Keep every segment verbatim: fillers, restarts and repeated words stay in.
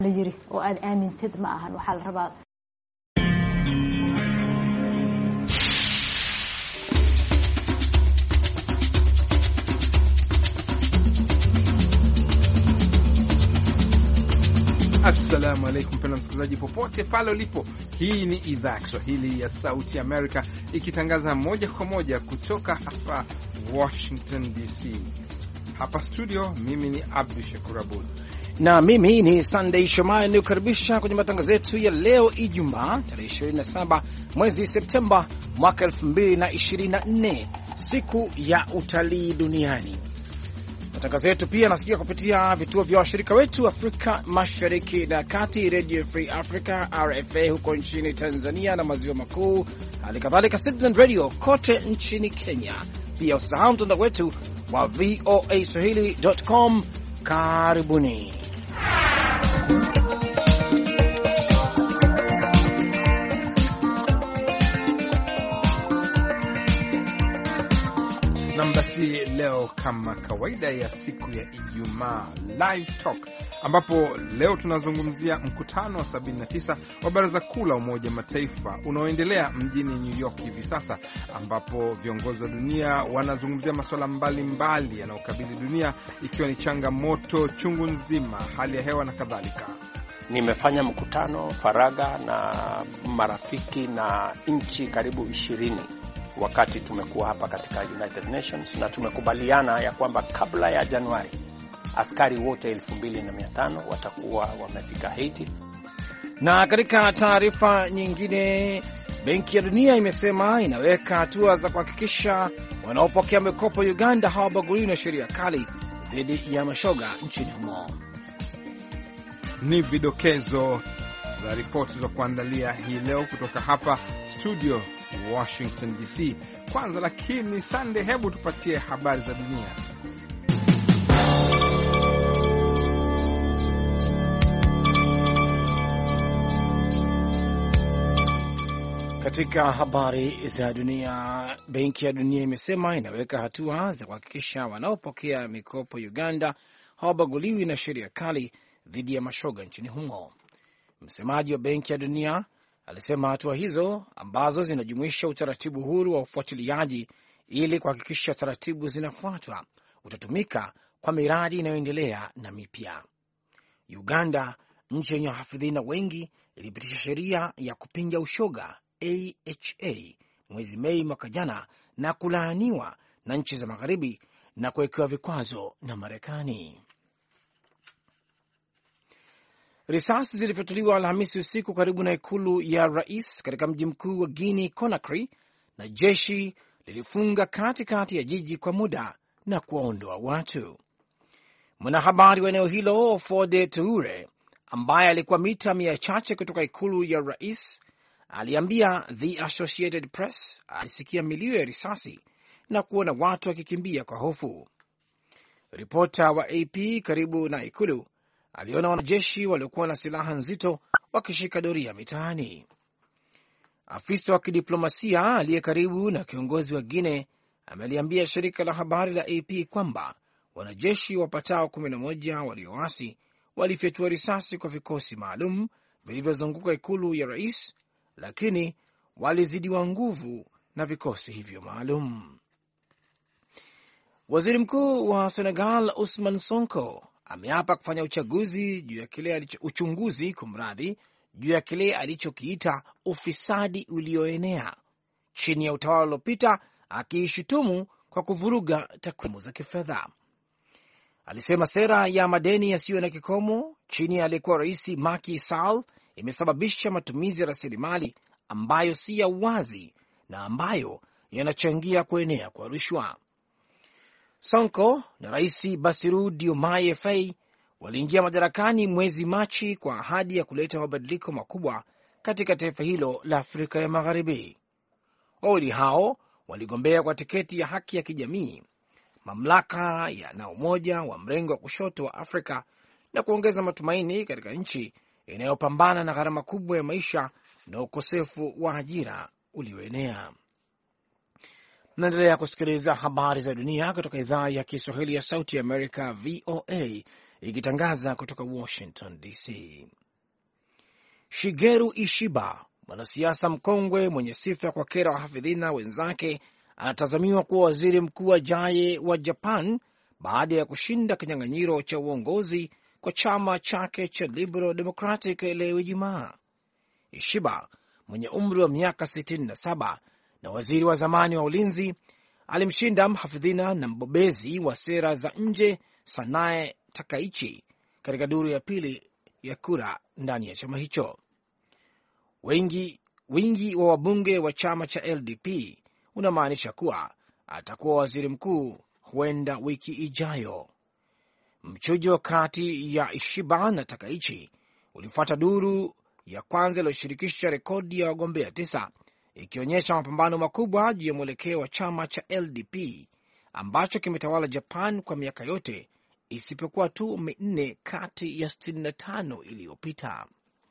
la yiri oo aad aamintid ma ahan waxa la rabaa. Assalamu alaikum pena msikilizaji popote pale ulipo. Hii ni idhaa Kiswahili ya Sauti Amerika ikitangaza moja kwa moja kutoka hapa Washington D C. Hapa studio mimi ni Abdul Shakur Abud na mimi ni Sunday Shomai, nikukaribisha kwenye matangazo yetu ya leo Ijumaa tarehe ishirini na saba mwezi Septemba mwaka elfu mbili na ishirini na nne, siku ya utalii duniani. Matangazo yetu pia nasikia kupitia vituo vya washirika wetu Afrika Mashariki na Kati, Radio Free Africa R F A huko nchini Tanzania na maziwa makuu, hali kadhalika Citizen Radio kote nchini Kenya. Pia usahau mtandao wetu wa voa swahili dot com. Karibuni. Basi leo kama kawaida ya siku ya Ijumaa Live Talk, ambapo leo tunazungumzia mkutano wa sabini na tisa wa Baraza Kuu la Umoja Mataifa unaoendelea mjini New York hivi sasa, ambapo viongozi wa dunia wanazungumzia masuala mbalimbali yanayokabili dunia, ikiwa ni changamoto chungu nzima, hali ya hewa na kadhalika. Nimefanya mkutano faraga na marafiki na nchi karibu ishirini wakati tumekuwa hapa katika United Nations, na tumekubaliana ya kwamba kabla ya Januari askari wote elfu mbili na mia tano watakuwa wamefika Haiti. Na katika taarifa nyingine, Benki ya Dunia imesema inaweka hatua za kuhakikisha wanaopokea mikopo Uganda hawabaguliwi na sheria kali dhidi ya mashoga nchini humo. Ni vidokezo za ripoti za kuandalia hii leo kutoka hapa studio Washington D C. Kwanza lakini Sunday, hebu tupatie habari za dunia. Katika habari za dunia, Benki ya Dunia imesema inaweka hatua za kuhakikisha wanaopokea mikopo Uganda hawabaguliwi na sheria kali dhidi ya mashoga nchini humo. Msemaji wa Benki ya Dunia alisema hatua hizo ambazo zinajumuisha utaratibu huru wa ufuatiliaji ili kuhakikisha taratibu zinafuatwa utatumika kwa miradi inayoendelea na mipya. Uganda, nchi yenye wahafidhina wengi, ilipitisha sheria ya kupinga ushoga A H A mwezi Mei mwaka jana na kulaaniwa na nchi za magharibi na kuwekewa vikwazo na Marekani. Risasi zilifyatuliwa Alhamisi usiku karibu na ikulu ya rais katika mji mkuu wa Guinea Conakry, na jeshi lilifunga katikati ya jiji kwa muda na kuwaondoa watu. Mwanahabari wa eneo hilo Fode Toure, ambaye alikuwa mita mia chache kutoka ikulu ya rais, aliambia The Associated Press alisikia milio ya risasi na kuona watu wakikimbia kwa hofu. Ripota wa A P karibu na ikulu aliona wanajeshi waliokuwa na silaha nzito wakishika doria mitaani. Afisa wa kidiplomasia aliye karibu na kiongozi wa Guinea ameliambia shirika la habari la A P kwamba wanajeshi wapatao kumi na moja walioasi walifyatua risasi kwa vikosi maalum vilivyozunguka ikulu ya rais, lakini walizidiwa nguvu na vikosi hivyo maalum. Waziri Mkuu wa Senegal Ousmane Sonko ameapa kufanya uchaguzi juu ya kile alicho uchunguzi kumradhi juu ya kile alichokiita ufisadi ulioenea chini ya utawala uliopita, akiishutumu kwa kuvuruga takwimu za kifedha. Alisema sera ya madeni yasiyo na kikomo chini ya aliyekuwa rais Macky Sall imesababisha matumizi ya rasilimali ambayo si ya uwazi na ambayo yanachangia kuenea kwa rushwa. Sonko na rais Bassirou Diomaye Faye waliingia madarakani mwezi Machi kwa ahadi ya kuleta mabadiliko makubwa katika taifa hilo la Afrika ya Magharibi. Wawili hao waligombea kwa tiketi ya haki ya kijamii, mamlaka ya na umoja wa mrengo wa kushoto wa Afrika, na kuongeza matumaini katika nchi inayopambana na gharama kubwa ya maisha na ukosefu wa ajira ulioenea. Naendelea kusikiliza habari za dunia kutoka idhaa ya Kiswahili ya Sauti ya Amerika, V O A, ikitangaza kutoka Washington D C. Shigeru Ishiba, mwanasiasa mkongwe mwenye sifa kwa kera wahafidhina wenzake, anatazamiwa kuwa waziri mkuu ajaye wa Japan baada ya kushinda kinyang'anyiro cha uongozi kwa chama chake cha Liberal Democratic leo Ijumaa. Ishiba mwenye umri wa miaka sitini na saba na waziri wa zamani wa ulinzi alimshinda mhafidhina na mbobezi wa sera za nje Sanae Takaichi katika duru ya pili ya kura ndani ya chama hicho. Wengi, wingi wa wabunge wa chama cha L D P unamaanisha kuwa atakuwa waziri mkuu huenda wiki ijayo. Mchujo kati ya Ishiba na Takaichi ulifuata duru ya kwanza iliyoshirikisha rekodi ya wagombea tisa, ikionyesha mapambano makubwa juu ya mwelekeo wa chama cha L D P ambacho kimetawala Japan kwa miaka yote isipokuwa tu minne kati ya sitini na tano iliyopita.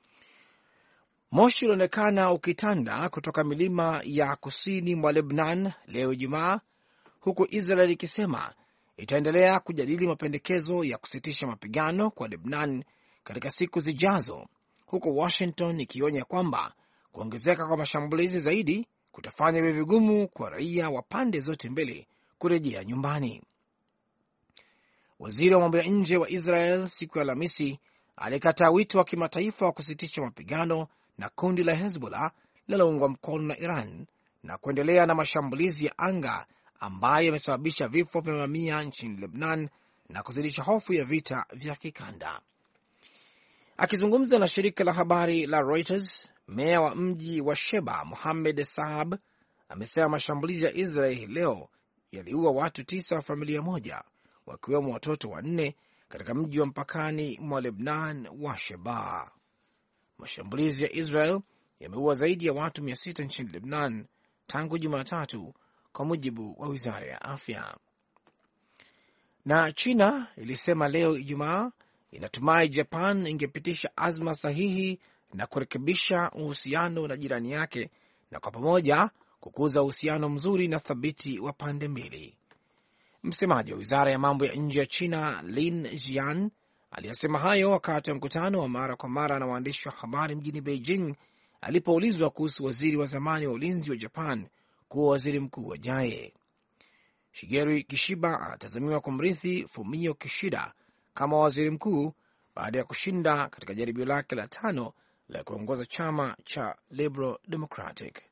Moshi ulionekana ukitanda kutoka milima ya kusini mwa Lebanon leo Ijumaa, huku Israel ikisema itaendelea kujadili mapendekezo ya kusitisha mapigano kwa Lebanon katika siku zijazo, huku Washington ikionya kwamba kuongezeka kwa mashambulizi zaidi kutafanya iwe vigumu kwa raia wa pande zote mbili kurejea nyumbani. Waziri wa mambo ya nje wa Israel siku ya Alhamisi alikataa wito wa kimataifa wa kusitisha mapigano na kundi la Hezbollah linaloungwa mkono na Iran na kuendelea na mashambulizi ya anga ambayo yamesababisha vifo vya mamia nchini Lebanon na kuzidisha hofu ya vita vya kikanda. Akizungumza na shirika la habari la Reuters, meya wa mji wa Sheba Mohamed Saab amesema mashambulizi ya Israeli leo yaliua watu tisa wa familia moja, wakiwemo watoto wanne katika mji wa mpakani mwa Lebanon wa Sheba. Mashambulizi ya Israel yameua zaidi ya watu mia sita nchini Lebanon tangu Jumatatu, kwa mujibu wa wizara ya afya. Na China ilisema leo Ijumaa inatumai Japan ingepitisha azma sahihi na kurekebisha uhusiano na jirani yake na kwa pamoja kukuza uhusiano mzuri na thabiti wa pande mbili. Msemaji wa wizara ya mambo ya nje ya China Lin Jian aliyasema hayo wakati wa mkutano wa mara kwa mara na waandishi wa habari mjini Beijing alipoulizwa kuhusu waziri wa zamani wa ulinzi wa Japan kuwa waziri mkuu ajaye. Shigeru Kishiba anatazamiwa kumrithi Fumio Kishida kama waziri mkuu baada ya kushinda katika jaribio lake la tano la kuongoza chama cha Liberal Democratic.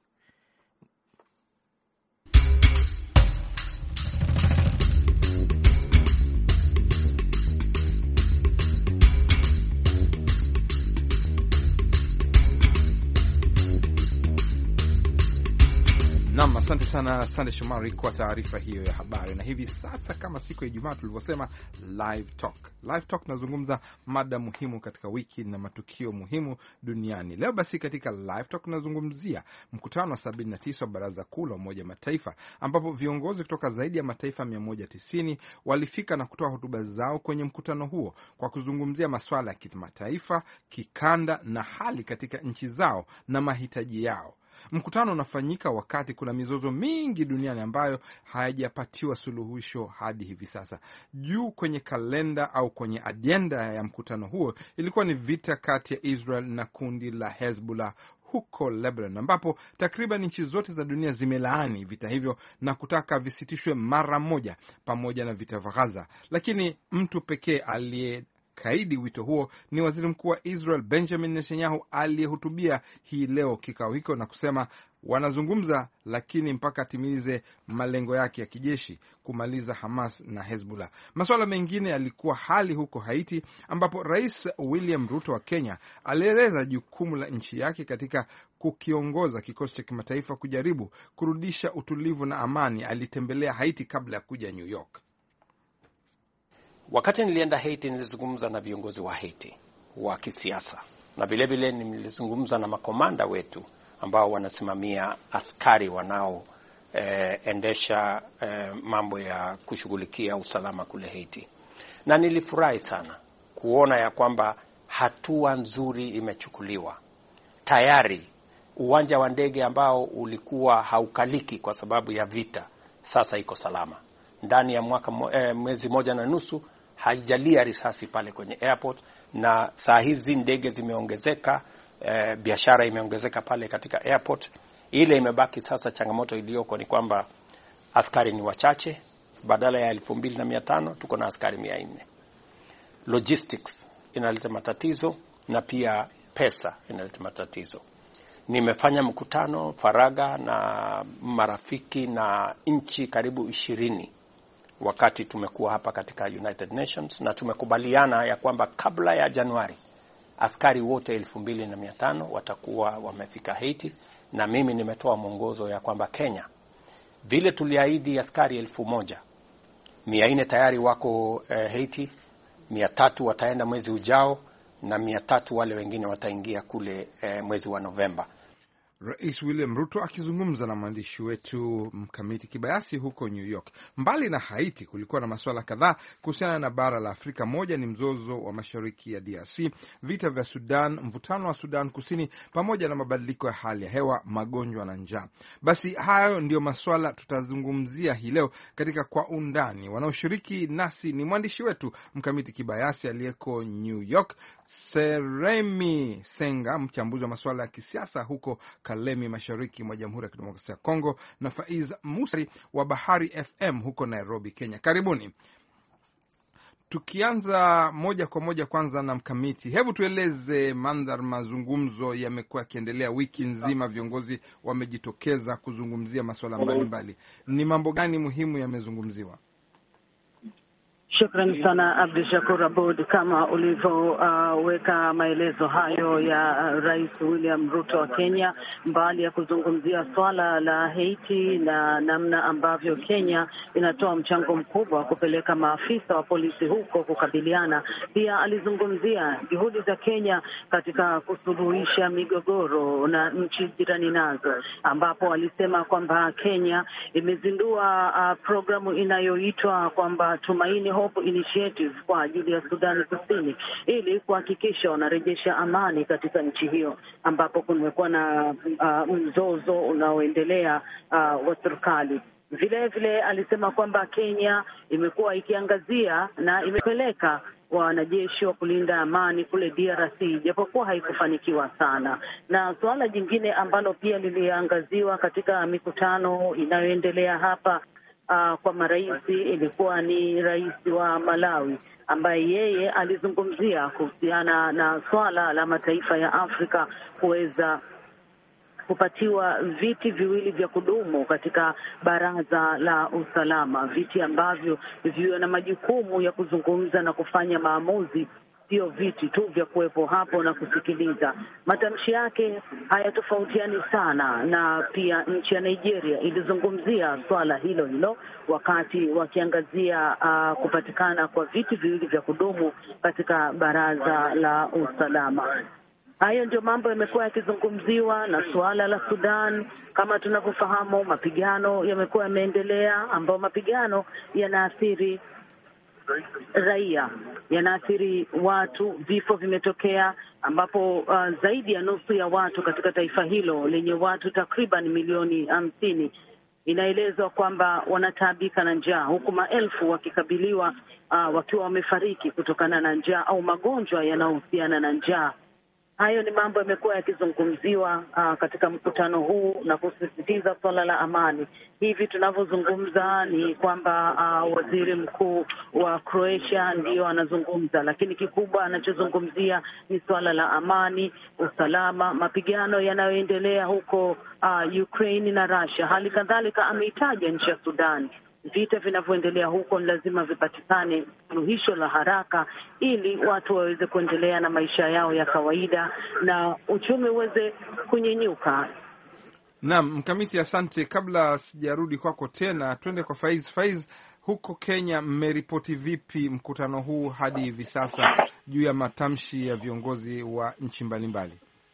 Naam, asante sana Sande Shomari kwa taarifa hiyo ya habari. Na hivi sasa, kama siku ya Ijumaa tulivyosema, Live Talk. Live Talk tunazungumza mada muhimu katika wiki na matukio muhimu duniani. Leo basi katika Live Talk tunazungumzia mkutano wa sabini na tisa wa Baraza Kuu la Umoja Mataifa, ambapo viongozi kutoka zaidi ya mataifa mia moja tisini walifika na kutoa hotuba zao kwenye mkutano huo kwa kuzungumzia masuala ya kimataifa, kikanda na hali katika nchi zao na mahitaji yao. Mkutano unafanyika wakati kuna mizozo mingi duniani ambayo hayajapatiwa suluhisho hadi hivi sasa. Juu kwenye kalenda au kwenye ajenda ya mkutano huo ilikuwa ni vita kati ya Israel na kundi la Hezbollah huko Lebanon, ambapo takriban nchi zote za dunia zimelaani vita hivyo na kutaka visitishwe mara moja, pamoja na vita vya Gaza. Lakini mtu pekee aliye kaidi wito huo ni waziri mkuu wa Israel Benjamin Netanyahu, aliyehutubia hii leo kikao hicho na kusema wanazungumza, lakini mpaka atimilize malengo yake ya kijeshi, kumaliza Hamas na Hezbollah. Masuala mengine yalikuwa hali huko Haiti, ambapo Rais William Ruto wa Kenya alieleza jukumu la nchi yake katika kukiongoza kikosi cha kimataifa kujaribu kurudisha utulivu na amani. Alitembelea Haiti kabla ya kuja New York. Wakati nilienda Haiti nilizungumza na viongozi wa Haiti wa kisiasa, na vile vile nilizungumza na makomanda wetu ambao wanasimamia askari wanao eh, endesha eh, mambo ya kushughulikia usalama kule Haiti. Na nilifurahi sana kuona ya kwamba hatua nzuri imechukuliwa. Tayari uwanja wa ndege ambao ulikuwa haukaliki kwa sababu ya vita sasa iko salama. Ndani ya mwaka eh, mwezi moja na nusu haijalia risasi pale kwenye airport, na saa hizi ndege zimeongezeka, e, biashara imeongezeka pale katika airport. Ile imebaki sasa, changamoto iliyoko ni kwamba askari ni wachache. Badala ya elfu mbili na mia tano tuko na askari mia nne. Logistics inaleta matatizo na pia pesa inaleta matatizo. Nimefanya mkutano faraga na marafiki na nchi karibu ishirini wakati tumekuwa hapa katika United Nations, na tumekubaliana ya kwamba kabla ya Januari askari wote elfu mbili na mia tano watakuwa wamefika Haiti, na mimi nimetoa mwongozo ya kwamba Kenya vile tuliahidi askari elfu moja, mia nne tayari wako eh, Haiti, mia tatu wataenda mwezi ujao, na mia tatu wale wengine wataingia kule eh, mwezi wa Novemba. Rais William Ruto akizungumza na mwandishi wetu Mkamiti Kibayasi huko New York. Mbali na Haiti, kulikuwa na masuala kadhaa kuhusiana na bara la Afrika. Moja ni mzozo wa mashariki ya D R C, vita vya Sudan, mvutano wa Sudan Kusini, pamoja na mabadiliko ya hali ya hewa, magonjwa na njaa. Basi hayo ndio masuala tutazungumzia hii leo katika Kwa Undani. Wanaoshiriki nasi ni mwandishi wetu Mkamiti Kibayasi aliyeko New York, Seremi Senga, mchambuzi wa masuala ya kisiasa huko Kalemi, mashariki mwa Jamhuri ya Kidemokrasia ya Kongo, na Faiz Musari wa Bahari F M huko Nairobi, Kenya. Karibuni. Tukianza moja kwa moja kwanza na Mkamiti, hebu tueleze mandhari. Mazungumzo yamekuwa yakiendelea wiki nzima, viongozi wamejitokeza kuzungumzia masuala mbalimbali. Ni mambo gani muhimu yamezungumziwa? Shukrani sana Abdi Shakur Abud, kama ulivyoweka uh, maelezo hayo ya uh, Rais William Ruto wa Kenya. Mbali ya kuzungumzia swala la Haiti na namna ambavyo Kenya inatoa mchango mkubwa kupeleka maafisa wa polisi huko kukabiliana, pia alizungumzia juhudi za Kenya katika kusuluhisha migogoro na nchi jirani nazo, ambapo alisema kwamba Kenya imezindua uh, programu inayoitwa kwamba Tumaini Hope Initiative kwa ajili ya Sudan Kusini, ili kuhakikisha wanarejesha amani katika nchi hiyo, ambapo kumekuwa na uh, mzozo unaoendelea uh, wa serikali. Vile vile alisema kwamba Kenya imekuwa ikiangazia na imepeleka wanajeshi wa kulinda amani kule D R C, japokuwa haikufanikiwa sana. Na suala jingine ambalo pia liliangaziwa katika mikutano inayoendelea hapa Uh, kwa marais ilikuwa ni rais wa Malawi, ambaye yeye alizungumzia kuhusiana na swala la mataifa ya Afrika kuweza kupatiwa viti viwili vya kudumu katika baraza la usalama, viti ambavyo viwe na majukumu ya kuzungumza na kufanya maamuzi, sio viti tu vya kuwepo hapo na kusikiliza. Matamshi yake hayatofautiani sana, na pia nchi ya Nigeria ilizungumzia swala hilo hilo wakati wakiangazia uh, kupatikana kwa viti viwili vya kudumu katika baraza la usalama. Hayo ndio mambo yamekuwa yakizungumziwa. Na suala la Sudan, kama tunavyofahamu, mapigano yamekuwa yameendelea, ambao mapigano yanaathiri raia, yanaathiri watu. Vifo vimetokea ambapo uh, zaidi ya nusu ya watu katika taifa hilo lenye watu takriban milioni hamsini inaelezwa kwamba wanataabika na njaa, huku maelfu wakikabiliwa uh, wakiwa wamefariki kutokana na njaa au magonjwa yanayohusiana na njaa. Hayo ni mambo yamekuwa yakizungumziwa uh, katika mkutano huu na kusisitiza swala la amani. Hivi tunavyozungumza ni kwamba uh, waziri mkuu wa Croatia ndiyo anazungumza, lakini kikubwa anachozungumzia ni swala la amani, usalama, mapigano yanayoendelea huko uh, Ukraine na Russia. Hali kadhalika ameitaja nchi ya Sudan. Vita vinavyoendelea huko lazima vipatikane suluhisho la haraka, ili watu waweze kuendelea na maisha yao ya kawaida na uchumi uweze kunyenyuka. Naam, Mkamiti, asante. Kabla sijarudi kwako tena, twende kwa Faiz. Faiz, huko Kenya mmeripoti vipi mkutano huu hadi hivi sasa juu ya matamshi ya viongozi wa nchi mbalimbali?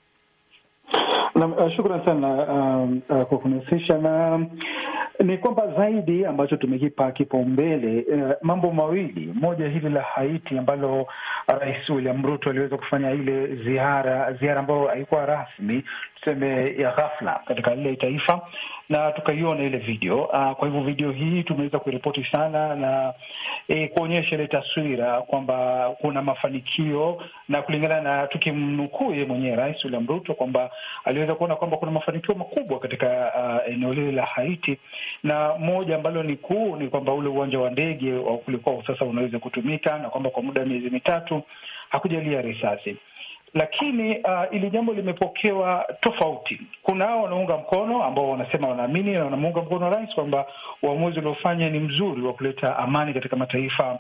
Na uh, shukrani sana uh, uh, kwa kunihusisha. Na ni kwamba zaidi ambacho tumekipa kipaumbele uh, mambo mawili. Moja hili la Haiti ambalo Rais William Ruto aliweza kufanya ile ziara ziara ambayo haikuwa rasmi, tuseme ya ghafla katika ile taifa, na tukaiona ile video. Uh, kwa hivyo video hii tumeweza kuripoti sana na e, kuonyesha ile taswira kwamba kuna mafanikio, na kulingana na tukimnukuu yeye mwenyewe Rais William Ruto kwamba aliweza kuona kwamba kuna mafanikio makubwa katika uh, eneo lile la Haiti, na moja ambalo ni kuu ni kwamba ule uwanja wa ndege ulikuwa sasa unaweza kutumika, na kwamba kwa muda wa miezi mitatu hakujalia risasi. Lakini uh, ili jambo limepokewa tofauti. Kuna hao wanaunga mkono ambao wanasema wanaamini na wanamuunga mkono rais kwamba uamuzi uliofanya ni mzuri wa kuleta amani katika mataifa,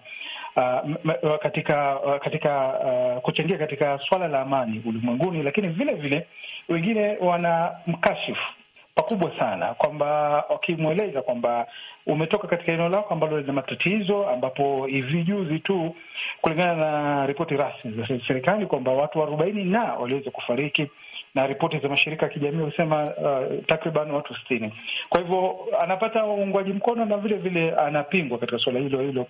uh, katika uh, katika uh, kuchangia katika swala la amani ulimwenguni. Lakini vile vile wengine wana mkashifu pakubwa sana kwamba wakimweleza kwamba umetoka katika eneo lako ambalo lina matatizo, ambapo hivi juzi tu kulingana na ripoti rasmi za serikali kwamba watu arobaini na waliweza kufariki, na ripoti za mashirika ya kijamii husema uh, takriban watu sitini. Kwa hivyo anapata uungwaji mkono na vile vile anapingwa katika swala hilo hilo.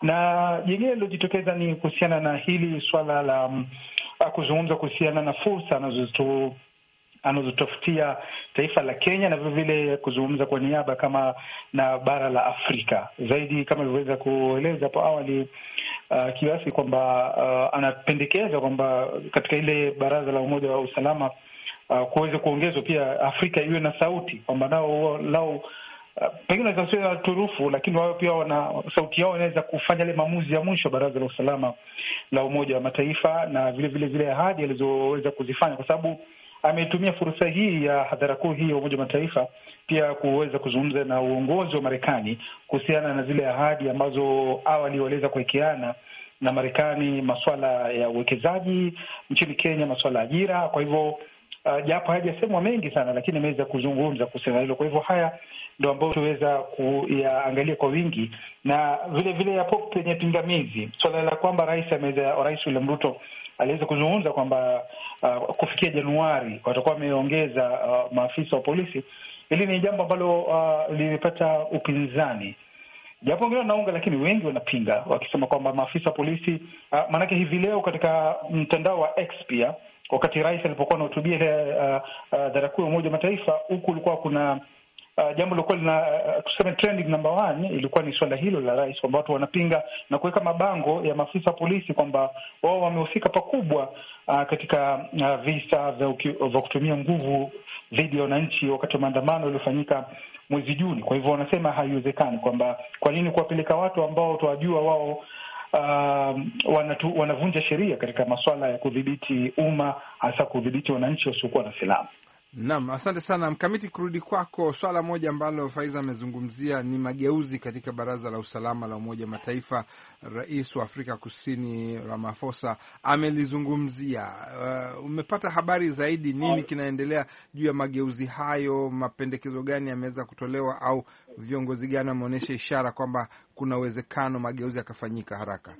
Na jingine lilojitokeza ni kuhusiana na hili swala la um, kuzungumza kuhusiana na fursa anazozitu anazotafutia taifa la Kenya, na vile vile kuzungumza kwa niaba kama na bara la Afrika zaidi, kama ilivyoweza kueleza hapo awali uh, kiasi kwamba uh, anapendekeza kwamba katika ile baraza la Umoja wa Usalama uh, kuweze kuongezwa pia Afrika iwe na sauti, kwamba nao lao uh, pengine wanaweza turufu, lakini wao pia wana sauti yao inaweza kufanya ile maamuzi ya mwisho baraza la usalama la Umoja wa Mataifa, na vile vile zile ahadi alizoweza kuzifanya, kwa sababu ametumia fursa hii ya hadhara kuu hii ya Umoja wa Mataifa pia kuweza kuzungumza na uongozi wa Marekani kuhusiana na zile ahadi ambazo awali waliweza kuwekeana na Marekani, masuala ya uwekezaji nchini Kenya, masuala ya ajira. Kwa hivyo uh, japo hajasemwa mengi sana, lakini ameweza kuzungumza kuhusiana hilo. Kwa hivyo haya ndio ambayo tuweza kuyaangalia kwa wingi, na vile vile hapo penye pingamizi swala la kwamba rais ameweza rais William Ruto aliweza kuzungumza kwamba uh, kufikia Januari watakuwa wameongeza uh, maafisa wa polisi. Hili ni jambo ambalo uh, limepata upinzani, japo wengine wanaunga, lakini wengi wanapinga wakisema kwamba maafisa wa polisi uh, maanake hivi leo katika mtandao wa X pia, wakati rais alipokuwa anahutubia hadhara uh, uh, kuu ya Umoja wa Mataifa, huku ulikuwa kuna Uh, jambo lilikuwa lina uh, tuseme trending number one ilikuwa ni swala hilo la rais, kwamba watu wanapinga na kuweka mabango ya maafisa polisi kwamba wao wamehusika pakubwa uh, katika uh, visa vya kutumia nguvu dhidi ya wananchi wakati wa maandamano yaliyofanyika mwezi Juni. Kwa hivyo wanasema haiwezekani, kwamba kwa nini kuwapeleka watu ambao tuwajua wao uh, wanatu, wanavunja sheria katika masuala ya kudhibiti umma, hasa kudhibiti wananchi wasiokuwa na silaha. Naam, asante sana Mkamiti. Kurudi kwako, swala moja ambalo Faiza amezungumzia ni mageuzi katika Baraza la Usalama la Umoja wa Mataifa. Rais wa Afrika Kusini Ramaphosa amelizungumzia. Uh, umepata habari zaidi, nini kinaendelea juu ya mageuzi hayo? Mapendekezo gani yameweza kutolewa, au viongozi gani wameonyesha ishara kwamba kuna uwezekano mageuzi yakafanyika haraka?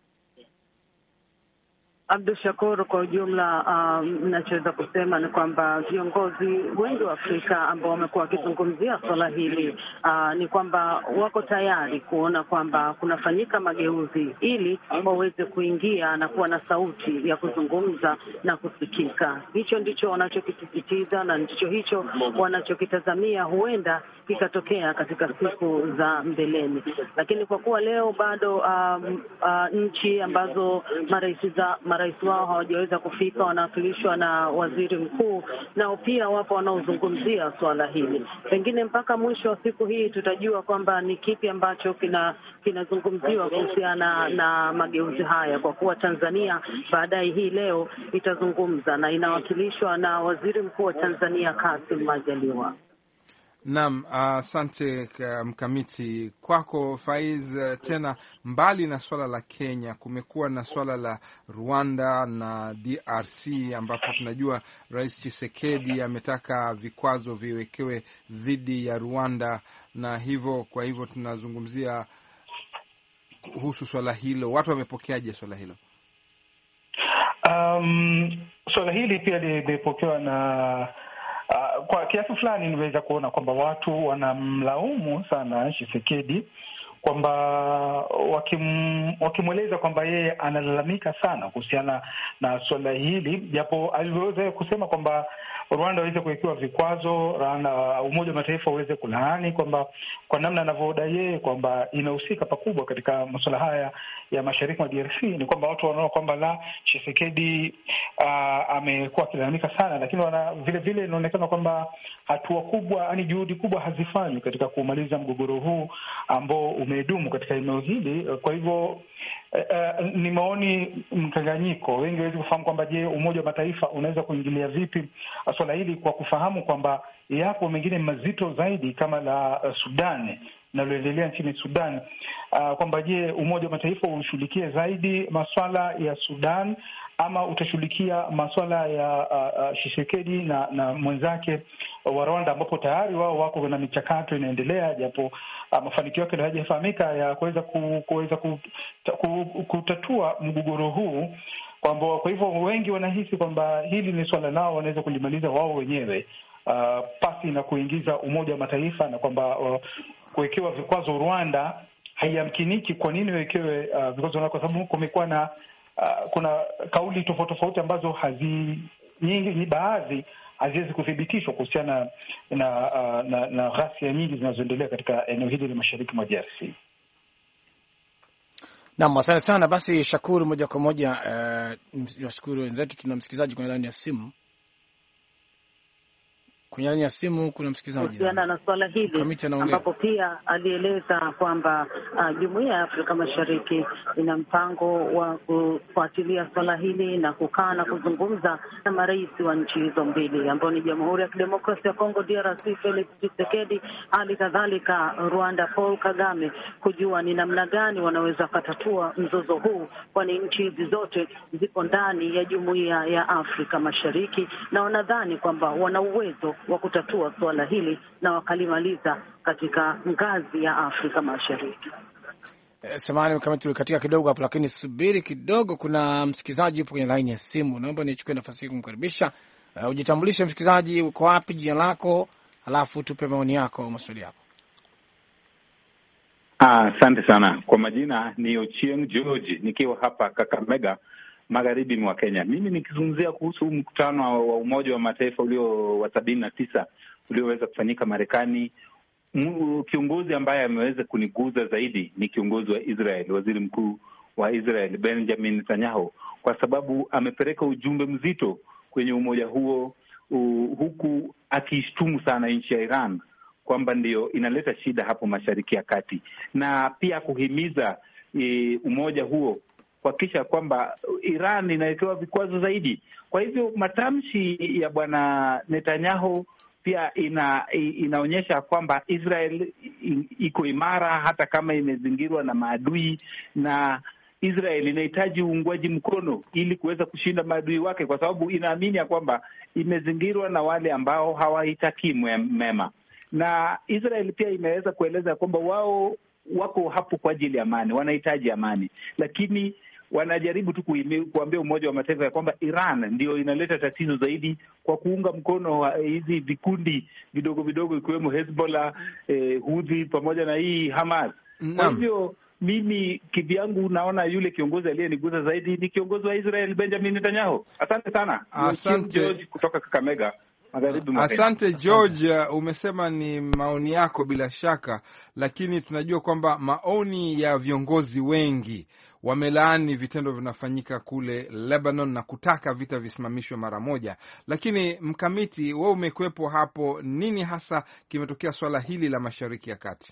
Abdul Shakur, kwa ujumla ninachoweza um, kusema ni kwamba viongozi wengi wa Afrika ambao wamekuwa wakizungumzia swala hili uh, ni kwamba wako tayari kuona kwamba kunafanyika mageuzi ili waweze kuingia na kuwa na sauti ya kuzungumza na kusikika. Hicho ndicho wanachokisisitiza na ndicho hicho wanachokitazamia huenda kikatokea katika siku za mbeleni. Lakini kwa kuwa leo bado um, uh, nchi ambazo marais za marais wao hawajaweza kufika, wanawakilishwa na waziri mkuu, nao pia wapo wanaozungumzia swala hili. Pengine mpaka mwisho wa siku hii tutajua kwamba ni kipi ambacho kina kinazungumziwa kuhusiana na mageuzi haya, kwa kuwa Tanzania baadaye hii leo itazungumza na inawakilishwa na waziri mkuu wa Tanzania Kassim Majaliwa. Naam, asante uh, Mkamiti. Kwako Faiz, uh, tena mbali na swala la Kenya kumekuwa na swala la Rwanda na D R C, ambapo tunajua Rais Tshisekedi ametaka vikwazo viwekewe dhidi ya Rwanda, na hivyo kwa hivyo tunazungumzia kuhusu swala hilo. Watu wamepokeaje swala hilo? Um, swala hili pia limepokewa na Uh, kwa kiasi fulani niweza kuona kwamba watu wanamlaumu sana Tshisekedi kwamba wakim, wakimweleza kwamba yeye analalamika sana kuhusiana na suala hili, japo alivyoweza kusema kwamba Rwanda waweze kuwekewa vikwazo na Umoja wa Mataifa uweze kulaani kwamba kwa namna anavyodai yeye kwamba inahusika pakubwa katika masuala haya ya mashariki mwa D R C, ni kwamba watu wanaona kwamba la Tshisekedi uh, amekuwa akilalamika sana, lakini wana vile vile inaonekana kwamba hatua kubwa, yani juhudi kubwa hazifanywi katika kumaliza mgogoro huu ambao umedumu katika eneo hili. Kwa hivyo Uh, ni maoni mkanganyiko. Wengi wawezi kufahamu kwamba je, Umoja wa Mataifa unaweza kuingilia vipi swala hili, kwa kufahamu kwamba yapo mengine mazito zaidi kama la uh, Sudan linaloendelea nchini Sudan, uh, kwamba je, Umoja wa Mataifa ushughulikie zaidi masuala ya Sudan ama utashughulikia masuala ya uh, Tshisekedi na, na mwenzake wa Rwanda, ambapo tayari wao wako na michakato inaendelea, japo uh, mafanikio yake hayajafahamika ya kuweza ku, kuweza ku, ku, kutatua mgogoro huu. Kwamba kwa hivyo wengi wanahisi kwamba hili ni swala lao wanaweza kulimaliza wao wenyewe uh, pasi na kuingiza Umoja wa Mataifa, na kwamba uh, kuwekewa vikwazo Rwanda haiyamkiniki. Kwa nini wekewe uh, vikwazo Rwanda? Kwa sababu kumekuwa na uh, kuna kauli tofauti tofauti ambazo hazi nyingi ni baadhi haziwezi kuthibitishwa kuhusiana na, uh, na na ghasia nyingi zinazoendelea katika eneo hili la mashariki mwa D R C. Naam, asante sana. Basi Shakuru, moja kwa moja uh, washukuru wenzetu. Tuna msikilizaji kwenye laini ya simu. Kwenye laini ya simu kuna msikilizaji kuhusiana na swala hili, ambapo pia alieleza kwamba uh, Jumuiya ya Afrika Mashariki ina mpango wa kufuatilia swala hili na kukaa na kuzungumza na marais wa nchi hizo mbili, ambao ni Jamhuri ya Kidemokrasia ya Kongo D R C Felix Tshisekedi, hali kadhalika Rwanda Paul Kagame, kujua ni namna gani wanaweza kutatua mzozo huu, kwani nchi hizi zote zipo ndani ya Jumuiya ya Afrika Mashariki na wanadhani kwamba wana uwezo wa kutatua suala hili na wakalimaliza katika ngazi ya Afrika Mashariki. Eh, samahani kama tulikatika kidogo hapo, lakini subiri kidogo, kuna msikilizaji yupo kwenye line ya simu. Naomba nichukue nafasi hii kumkaribisha. Uh, ujitambulishe msikilizaji, uko wapi, jina lako, alafu tupe maoni yako au maswali yako. Asante ah, sana. Kwa majina ni Ochieng George, nikiwa hapa Kakamega, magharibi mwa Kenya. Mimi nikizungumzia kuhusu mkutano wa Umoja wa Mataifa ulio wa sabini na tisa ulioweza kufanyika Marekani. Kiongozi ambaye ameweza kuniguza zaidi ni kiongozi wa Israel, waziri mkuu wa Israel Benjamin Netanyahu, kwa sababu amepeleka ujumbe mzito kwenye umoja huo, uh, huku akishtumu sana nchi ya Iran kwamba ndio inaleta shida hapo Mashariki ya Kati, na pia kuhimiza uh, umoja huo kuhakikisha kwamba Iran inawekewa vikwazo zaidi. Kwa hivyo matamshi ya bwana Netanyahu pia ina, inaonyesha kwamba Israel iko imara hata kama imezingirwa na maadui, na Israel inahitaji uungwaji mkono ili kuweza kushinda maadui wake, kwa sababu inaamini ya kwamba imezingirwa na wale ambao hawahitaki mema. Na Israel pia imeweza kueleza kwamba wao wako hapo kwa ajili ya amani, wanahitaji amani, lakini wanajaribu tu kuambia Umoja wa Mataifa ya kwamba Iran ndio inaleta tatizo zaidi kwa kuunga mkono hizi vikundi vidogo vidogo ikiwemo Hezbollah, eh, Houthi pamoja na hii Hamas. Kwa hivyo mimi kivyangu naona yule kiongozi aliyeniguza zaidi ni kiongozi wa Israel Benjamin Netanyahu. Asante sana. Asante George kutoka Kakamega. Asante George, umesema ni maoni yako bila shaka, lakini tunajua kwamba maoni ya viongozi wengi wamelaani vitendo vinafanyika kule Lebanon na kutaka vita visimamishwe mara moja. Lakini mkamiti, wewe umekuwepo hapo, nini hasa kimetokea swala hili la Mashariki ya Kati?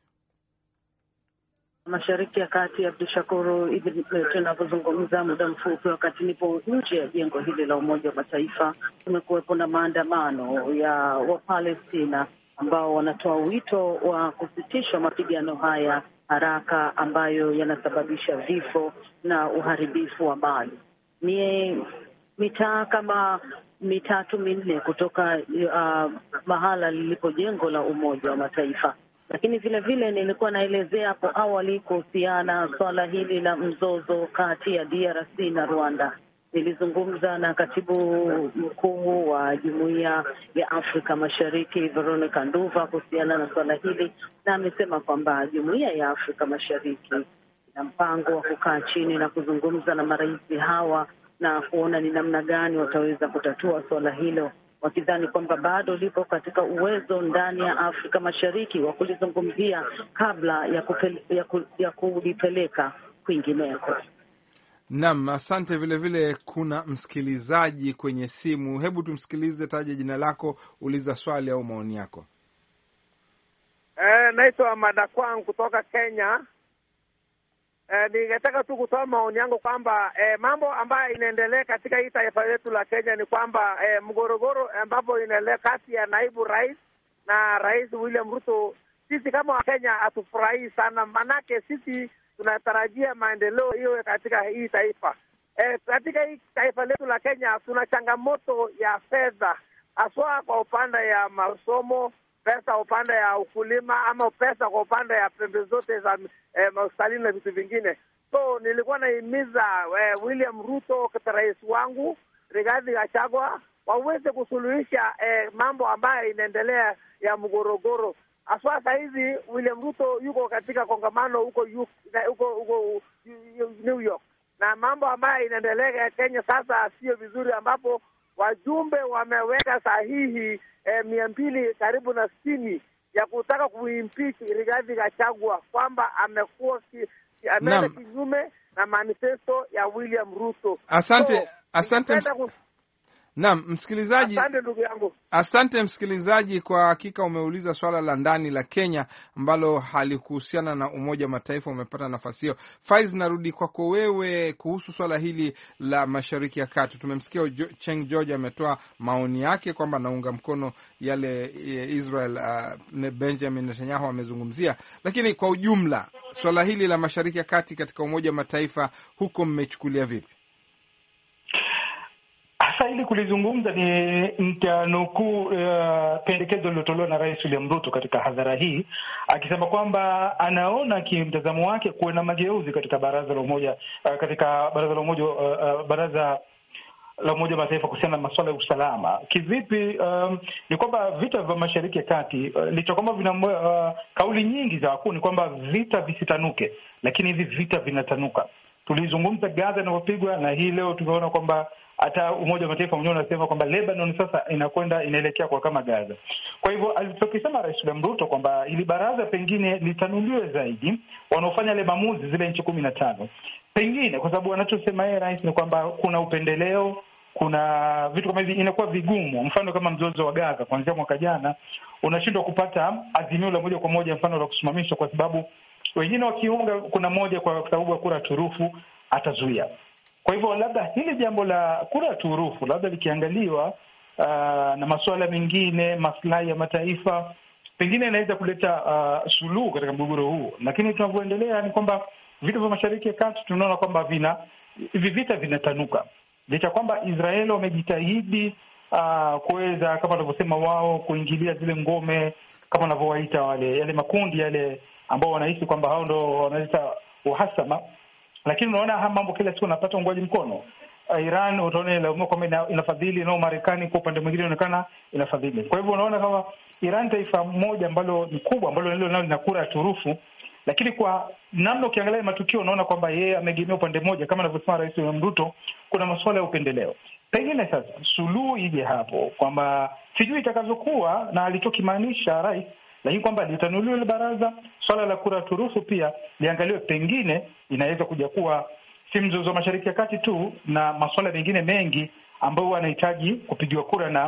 Mashariki ya Kati, Abdushakuru, hivi tunapozungumza muda mfupi wakati nipo nje ya jengo hili la Umoja wa Mataifa, kumekuwepo na maandamano ya Wapalestina ambao wanatoa wito wa kusitishwa mapigano haya haraka ambayo yanasababisha vifo na uharibifu wa mali. Ni mitaa kama mitatu minne kutoka uh, mahala lilipo jengo la Umoja wa Mataifa. Lakini vile vile nilikuwa naelezea hapo awali kuhusiana swala hili la mzozo kati ya D R C na Rwanda. Nilizungumza na katibu mkuu wa Jumuiya ya Afrika Mashariki Veronica Nduva kuhusiana na swala hili, na amesema kwamba Jumuiya ya Afrika Mashariki ina mpango wa kukaa chini na kuzungumza na marais hawa na kuona ni namna gani wataweza kutatua swala hilo, wakidhani kwamba bado lipo katika uwezo ndani ya Afrika Mashariki wa kulizungumzia kabla ya kupele, ya, ku, ya kulipeleka kwingineko. Naam, asante. Vile vile kuna msikilizaji kwenye simu, hebu tumsikilize. Taja jina lako, uliza swali au maoni yako. Eh, naitwa Madakwang kutoka Kenya. Eh, ningetaka tu kutoa maoni yangu kwamba eh, mambo ambayo inaendelea katika hii taifa letu la Kenya ni kwamba eh, mgorogoro ambapo inaendelea kati ya naibu rais na Rais William Ruto, sisi kama wa Kenya hatufurahi sana, manake sisi tunatarajia maendeleo hiyo katika hii taifa. Eh, katika hii taifa letu la Kenya tuna changamoto ya fedha, haswa kwa upande ya masomo, pesa upande ya ukulima, ama pesa kwa upande ya pembe zote za eh, hospitalini na vitu vingine. So nilikuwa naimiza eh, William Ruto kama rais wangu, Rigathi Gachagua, waweze kusuluhisha eh, mambo ambayo inaendelea ya mgorogoro. Aswa sasa hivi William Ruto yuko katika kongamano huko huko huko New York, na mambo ambayo inaendelea Kenya sasa sio vizuri, ambapo wajumbe wameweka sahihi eh, mia mbili karibu na sitini ya kutaka kuimpeach Rigathi Gachagua kwamba amekuwa ameenda kinyume na manifesto ya William Ruto. Asante, so, asante. Naam, msikilizaji. Asante ndugu yangu. Asante msikilizaji, kwa hakika umeuliza swala la ndani la Kenya ambalo halikuhusiana na Umoja wa Mataifa, umepata nafasi hiyo. Faiz, narudi kwako wewe kuhusu swala hili la Mashariki ya Kati. Tumemsikia Cheng George ametoa maoni yake kwamba naunga mkono yale Israel uh, Benjamin Netanyahu amezungumzia, lakini kwa ujumla swala hili la Mashariki ya Kati katika Umoja wa Mataifa huko mmechukulia vipi? Hasa ili kulizungumza ni mtanukuu uh, pendekezo lilotolewa na Rais William Ruto katika hadhara hii, akisema kwamba anaona kimtazamo wake kuwe na mageuzi katika baraza la umoja uh, katika baraza la umoja uh, uh, baraza la Umoja wa Mataifa kuhusiana na masuala ya usalama. Kivipi? Um, ni kwamba vita vya Mashariki ya Kati uh, licha kwamba vina uh, kauli nyingi za wakuu ni kwamba vita visitanuke, lakini hivi vita vinatanuka. Tulizungumza Gaza inapopigwa, na hii leo tumeona kwamba hata Umoja wa Mataifa mwenyewe unasema kwamba Lebanon sasa inakwenda inaelekea kwa kama Gaza. Kwa hivyo alichokisema Rais William Ruto kwamba ili baraza pengine litanuliwe zaidi wanaofanya yale maamuzi zile nchi kumi na tano. Pengine kwa sababu wanachosema yeye rais ni kwamba kuna upendeleo, kuna vitu kama hivi inakuwa vigumu. Mfano kama mzozo wa Gaza kuanzia mwaka jana unashindwa kupata azimio la moja kwa moja mfano la kusimamishwa, kwa sababu wengine wakiunga, kuna moja kwa sababu ya kura turufu atazuia. Kwa hivyo labda hili jambo la kura turufu labda likiangaliwa uh, na masuala mengine, maslahi ya mataifa, pengine inaweza kuleta uh, suluhu katika mgogoro huu. Lakini tunavyoendelea ni kwamba vita vya Mashariki ya Kati tunaona kwamba vina hivi vita vinatanuka. Licha kwamba Israeli wamejitahidi uh, kuweza kama wanavyosema wao kuingilia zile ngome kama wanavyowaita wale yale makundi yale ambao wanahisi kwamba hao ndio wanaleta uhasama, lakini unaona haya mambo kila siku yanapata ungwaji mkono. Uh, Iran utaona ile kwamba inafadhili na Marekani kwa upande mwingine inaonekana inafadhili. Kwa hivyo unaona kama Iran taifa moja ambalo ni kubwa ambalo leo nalo lina kura ya turufu, lakini kwa namna ukiangalia matukio unaona kwamba yeye amegemea upande mmoja kama anavyosema Rais William Ruto, kuna masuala ya upendeleo. Pengine sasa suluhu ije hapo kwamba sijui itakavyokuwa na alichokimaanisha rais, lakini kwamba litanuliwa ile baraza, swala la kura turufu pia liangaliwe, pengine inaweza kuja kuwa si mzozo wa Mashariki ya Kati tu na masuala mengine mengi ambayo wanahitaji kupigiwa kura na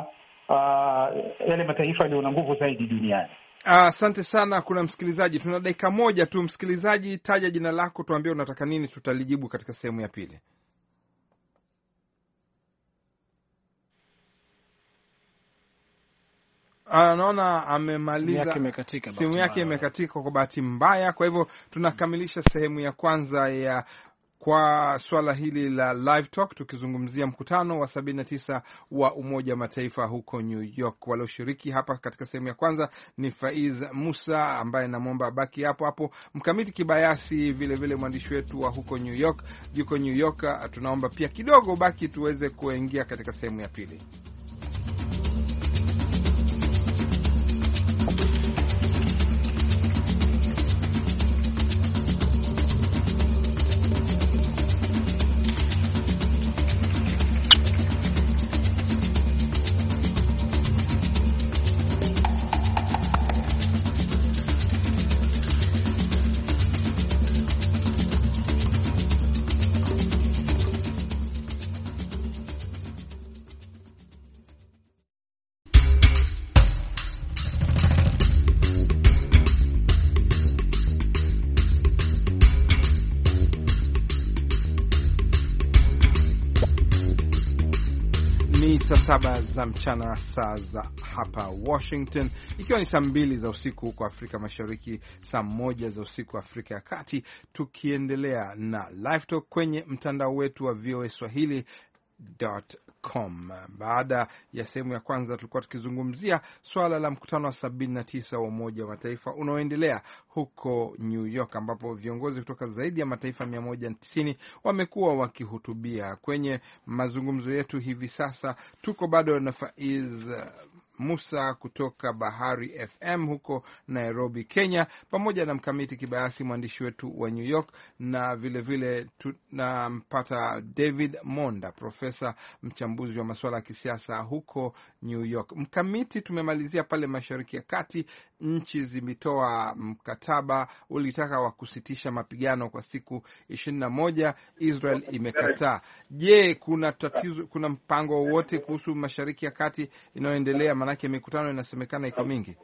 uh, yale mataifa yaliyo na nguvu zaidi duniani. Asante uh, sana. Kuna msikilizaji, tuna dakika moja tu. Msikilizaji, taja jina lako, tuambie unataka nini, tutalijibu katika sehemu ya pili. Anaona amemaliza, simu yake imekatika kwa bahati mbaya. Kwa hivyo tunakamilisha sehemu ya kwanza ya kwa swala hili la Live Talk, tukizungumzia mkutano wa sabini na tisa wa Umoja wa Mataifa huko New York. Walioshiriki hapa katika sehemu ya kwanza ni Faiz Musa ambaye namwomba baki hapo hapo, Mkamiti Kibayasi vile vile mwandishi wetu wa huko New York yuko New York. Tunaomba pia kidogo baki tuweze kuingia katika sehemu ya pili. Saa saba za mchana saa za hapa Washington, ikiwa ni saa mbili za usiku huko Afrika Mashariki, saa moja za usiku Afrika ya Kati, tukiendelea na Live Talk kwenye mtandao wetu wa V O A Swahili dot com. Baada ya sehemu ya kwanza tulikuwa tukizungumzia swala la mkutano wa sabini na tisa wa Umoja wa Mataifa unaoendelea huko New York, ambapo viongozi kutoka zaidi ya mataifa mia moja tisini wamekuwa wakihutubia. Kwenye mazungumzo yetu hivi sasa tuko bado na Faiz Musa kutoka Bahari F M huko Nairobi, Kenya, pamoja na Mkamiti Kibayasi mwandishi wetu wa New York, na vile vile tunampata David Monda, profesa mchambuzi wa masuala ya kisiasa huko New York. Mkamiti, tumemalizia pale Mashariki ya Kati, nchi zimetoa mkataba ulitaka wa kusitisha mapigano kwa siku ishirini na moja, Israel imekataa. Je, kuna tatizo, kuna mpango wowote kuhusu Mashariki ya Kati inayoendelea? Manake mikutano inasemekana iko mingi.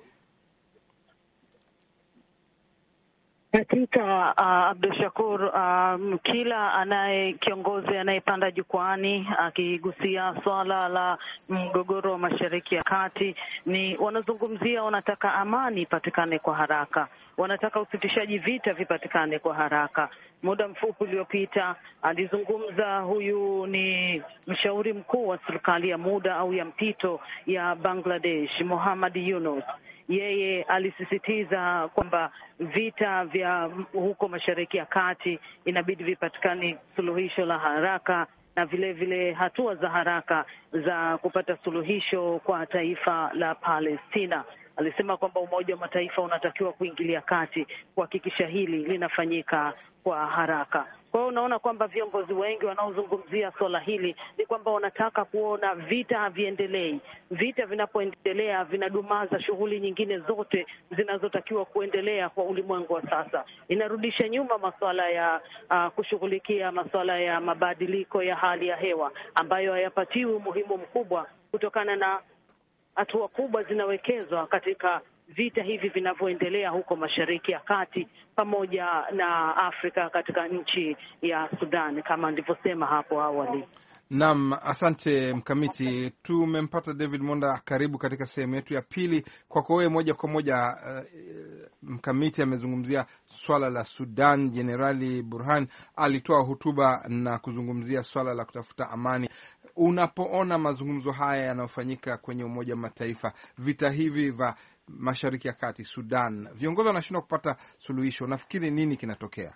Hakika uh, Abdul Shakur, um, kila anaye kiongozi anayepanda jukwani akigusia uh, swala la mgogoro wa Mashariki ya Kati, ni wanazungumzia wanataka amani ipatikane kwa haraka, wanataka usitishaji vita vipatikane kwa haraka. Muda mfupi uliopita alizungumza, huyu ni mshauri mkuu wa serikali ya muda au ya mpito ya Bangladesh, Muhammad Yunus. Yeye alisisitiza kwamba vita vya huko Mashariki ya Kati inabidi vipatikane suluhisho la haraka, na vile vile hatua za haraka za kupata suluhisho kwa taifa la Palestina. Alisema kwamba Umoja wa Mataifa unatakiwa kuingilia kati kuhakikisha hili linafanyika kwa haraka. Kwa hiyo unaona kwamba viongozi wengi wanaozungumzia swala hili ni kwamba wanataka kuona vita haviendelei. Vita vinapoendelea vinadumaza shughuli nyingine zote zinazotakiwa kuendelea kwa ulimwengu wa sasa. Inarudisha nyuma masuala ya uh, kushughulikia masuala ya mabadiliko ya hali ya hewa ambayo hayapatiwi umuhimu mkubwa kutokana na hatua kubwa zinawekezwa katika vita hivi vinavyoendelea huko Mashariki ya Kati pamoja na Afrika katika nchi ya Sudan kama nilivyosema hapo awali. Naam, asante Mkamiti. Tumempata David Monda, karibu katika sehemu yetu ya pili. Kwako wewe moja kwa moja, uh, Mkamiti amezungumzia swala la Sudan. Jenerali Burhan alitoa hotuba na kuzungumzia swala la kutafuta amani. Unapoona mazungumzo haya yanayofanyika kwenye Umoja wa Mataifa, vita hivi vya Mashariki ya Kati, Sudan, viongozi wanashindwa kupata suluhisho, nafikiri nini kinatokea?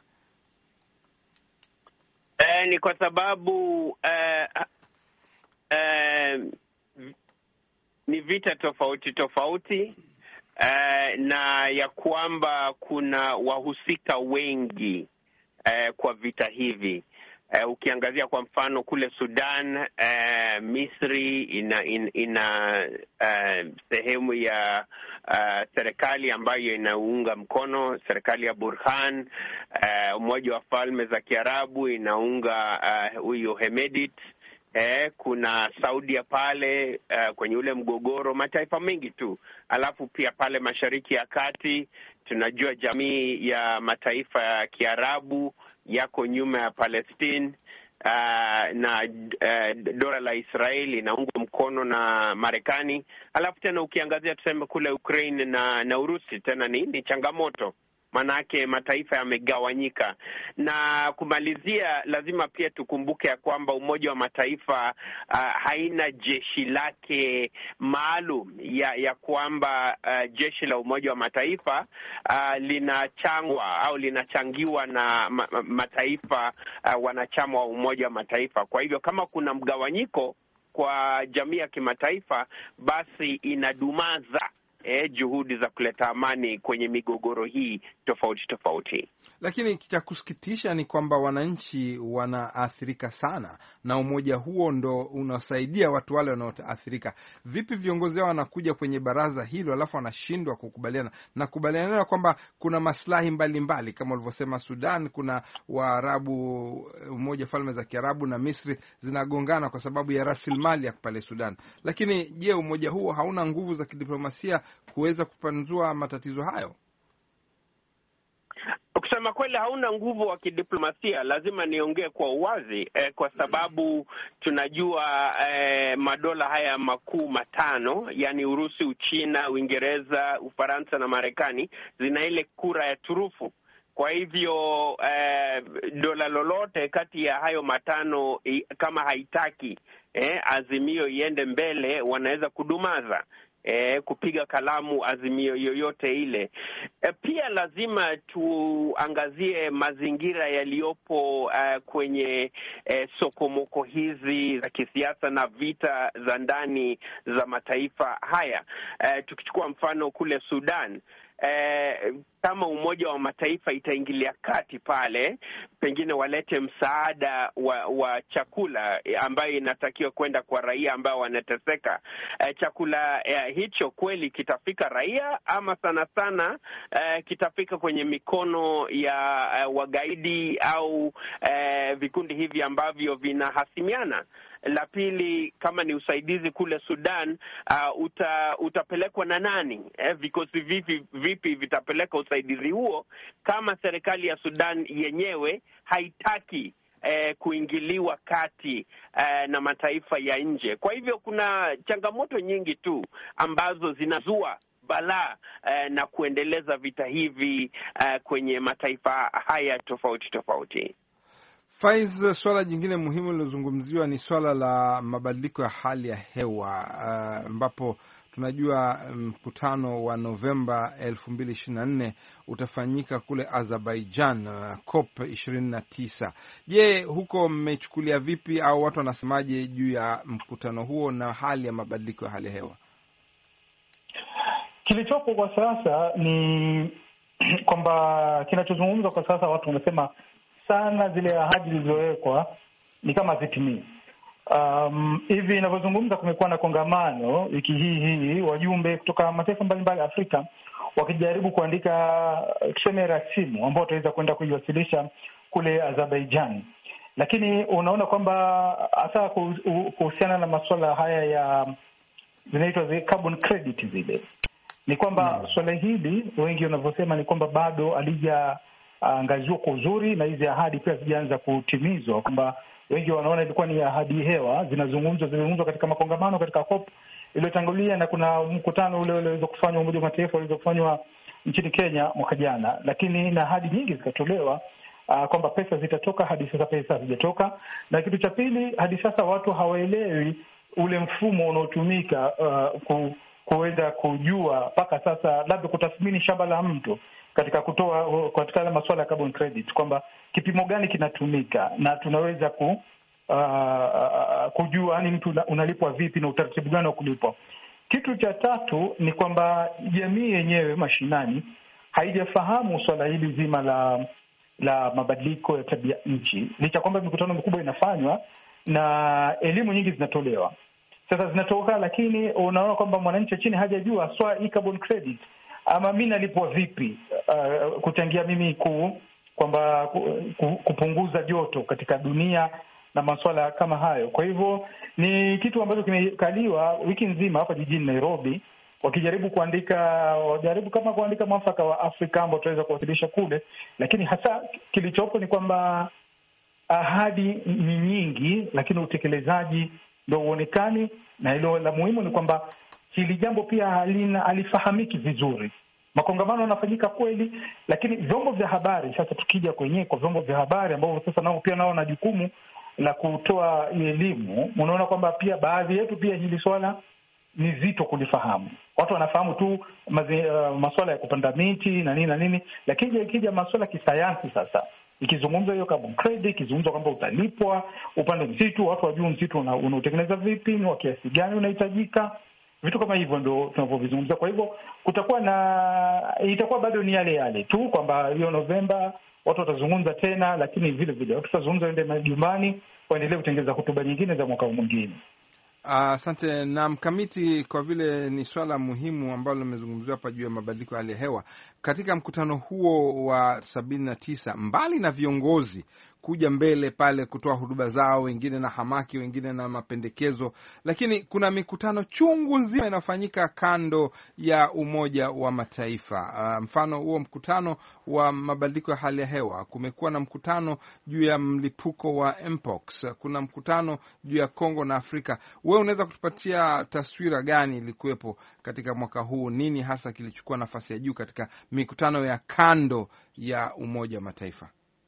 Eh, ni kwa sababu eh, eh, ni vita tofauti tofauti eh, na ya kwamba kuna wahusika wengi eh, kwa vita hivi. Uh, ukiangazia kwa mfano kule Sudan, uh, Misri ina ina, ina uh, sehemu ya uh, serikali ambayo inaunga mkono serikali ya Burhan. Uh, Umoja wa Falme za Kiarabu inaunga huyo uh, Hemedit. Eh, kuna Saudia pale uh, kwenye ule mgogoro, mataifa mengi tu. Alafu pia pale Mashariki ya Kati tunajua jamii ya mataifa ya Kiarabu yako nyuma ya Palestine, uh, na uh, dola la Israeli inaungwa mkono na Marekani. Alafu tena ukiangazia tuseme kule Ukraine na na Urusi, tena ni, ni changamoto. manake mataifa yamegawanyika. Na kumalizia, lazima pia tukumbuke ya kwamba Umoja wa Mataifa uh, haina jeshi lake maalum ya ya kwamba uh, jeshi la Umoja wa Mataifa uh, linachangwa au linachangiwa na ma mataifa uh, wanachama wa Umoja wa Mataifa. Kwa hivyo kama kuna mgawanyiko kwa jamii ya kimataifa, basi inadumaza eh, juhudi za kuleta amani kwenye migogoro hii tofauti tofauti. Lakini cha kusikitisha ni kwamba wananchi wanaathirika sana, na umoja huo ndo unasaidia watu wale wanaoathirika. Vipi viongozi wao wanakuja kwenye baraza hilo alafu wanashindwa kukubaliana na kubaliana kwamba kuna maslahi mbalimbali kama ulivyosema Sudan, kuna Waarabu, umoja falme za Kiarabu na Misri zinagongana kwa sababu ya rasilimali ya pale Sudan. Lakini je, umoja huo hauna nguvu za kidiplomasia kuweza kupanzua matatizo hayo? Kusema kweli hauna nguvu wa kidiplomasia. Lazima niongee kwa uwazi eh, kwa sababu tunajua eh, madola haya makuu matano, yani Urusi, Uchina, Uingereza, Ufaransa na Marekani zina ile kura ya turufu. Kwa hivyo eh, dola lolote kati ya hayo matano kama haitaki eh, azimio iende mbele, wanaweza kudumaza E, kupiga kalamu azimio yoyote ile. E, pia lazima tuangazie mazingira yaliyopo uh, kwenye uh, sokomoko hizi za kisiasa na vita za ndani za mataifa haya. Uh, tukichukua mfano kule Sudan, Eh, kama Umoja wa Mataifa itaingilia kati pale, pengine walete msaada wa, wa chakula ambayo inatakiwa kwenda kwa raia ambao wanateseka. Eh, chakula eh, hicho kweli kitafika raia ama sana sana eh, kitafika kwenye mikono ya eh, wagaidi au eh, vikundi hivi ambavyo vinahasimiana? La pili, kama ni usaidizi kule Sudan, uh, uta, utapelekwa na nani? Eh, vikosi vipi vipi vitapeleka usaidizi huo kama serikali ya Sudan yenyewe haitaki eh, kuingiliwa kati eh, na mataifa ya nje? Kwa hivyo kuna changamoto nyingi tu ambazo zinazua balaa eh, na kuendeleza vita hivi eh, kwenye mataifa haya tofauti tofauti. Faiz, swala jingine muhimu lilozungumziwa ni swala la mabadiliko ya hali ya hewa ambapo uh, tunajua mkutano wa Novemba elfu mbili ishirini na nne utafanyika kule Azerbaijan, uh, COP ishirini na tisa. Je, huko mmechukulia vipi au watu wanasemaje juu ya mkutano huo na hali ya mabadiliko ya hali ya hewa? Kilichopo kwa sasa ni kwamba kinachozungumzwa kwa sasa, watu wanasema sana zile ahadi zilizowekwa ni kama zitimii. Um, hivi ninavyozungumza kumekuwa na kongamano wiki hii hii, wajumbe kutoka mataifa mbalimbali ya Afrika wakijaribu kuandika tuseme rasimu ambao wataweza kwenda kuiwasilisha kule Azerbaijan. Lakini unaona kwamba hasa kuhusiana na masuala haya ya zinaitwa the carbon credit zile, ni kwamba mm. swala hili wengi wanavyosema ni kwamba bado alija angaziwa kwa uzuri na hizi ahadi pia zijaanza kutimizwa, kwamba wengi wanaona ilikuwa ni ahadi hewa zinazungumzwa zilizungumzwa katika makongamano katika COP iliyotangulia, na kuna mkutano ule ule uliweza kufanywa Umoja wa Mataifa uliweza kufanywa nchini Kenya mwaka jana, lakini na ahadi nyingi zikatolewa uh, kwamba pesa zitatoka. Hadi sasa pesa hazijatoka. Na kitu cha pili, hadi sasa watu hawaelewi ule mfumo unaotumika uh, ku, kuweza kujua mpaka sasa labda kutathmini shamba la mtu katika kutoa katika masuala ya carbon credit, kwamba kipimo gani kinatumika na tunaweza ku uh, kujua ni mtu unalipwa vipi na utaratibu gani wa kulipwa. Kitu cha tatu ni kwamba jamii yenyewe mashinani haijafahamu swala hili zima la la mabadiliko ya tabia nchi, licha kwamba mikutano mikubwa inafanywa na elimu nyingi zinatolewa sasa zinatoka, lakini unaona kwamba mwananchi chini hajajua swala hii carbon credit ama mimi nalipwa vipi uh, kuchangia mimi ku kwamba ku, kupunguza joto katika dunia na masuala kama hayo. Kwa hivyo ni kitu ambacho kimekaliwa wiki nzima hapa jijini Nairobi, wakijaribu kuandika wajaribu kama kuandika mwafaka wa Afrika ambao tutaweza kuwasilisha kule, lakini hasa kilichopo ni kwamba ahadi ni nyingi, lakini utekelezaji ndio uonekani, na hilo la muhimu ni kwamba hili jambo pia halina alifahamiki vizuri. Makongamano yanafanyika kweli, lakini vyombo vya habari sasa, tukija kwenyewe kwa vyombo vya habari ambao sasa nao pia nao na jukumu la kutoa elimu, unaona kwamba pia baadhi yetu pia hili swala ni zito kulifahamu. Watu wanafahamu tu mazi, uh, masuala ya kupanda miti na nini na nini, lakini ikija masuala kisayansi sasa, ikizungumza hiyo carbon credit, ikizungumza kwamba utalipwa upande msitu, watu wajue msitu unaotengeneza vipi, ni wa kiasi gani unahitajika, vitu kama hivyo ndio tunavyovizungumza. Kwa hivyo kutakuwa na itakuwa bado ni yale yale tu kwamba hiyo Novemba watu watazungumza tena, lakini vile vile watu watazungumza waende majumbani, waendelee kutengeneza hotuba nyingine za mwaka mwingine. Asante uh, na mkamiti, kwa vile ni swala muhimu ambalo limezungumziwa hapa juu ya mabadiliko ya hali ya hewa. Katika mkutano huo wa sabini na tisa, mbali na viongozi kuja mbele pale kutoa hutuba zao, wengine na hamaki, wengine na mapendekezo, lakini kuna mikutano chungu nzima inafanyika kando ya Umoja wa Mataifa. Uh, mfano huo mkutano wa mabadiliko ya hali ya hewa, kumekuwa na mkutano juu ya mlipuko wa Mpox, kuna mkutano juu ya Kongo na Afrika. Wewe unaweza kutupatia taswira gani ilikuwepo katika mwaka huu? Nini hasa kilichukua nafasi ya juu katika mikutano ya kando ya Umoja wa Mataifa?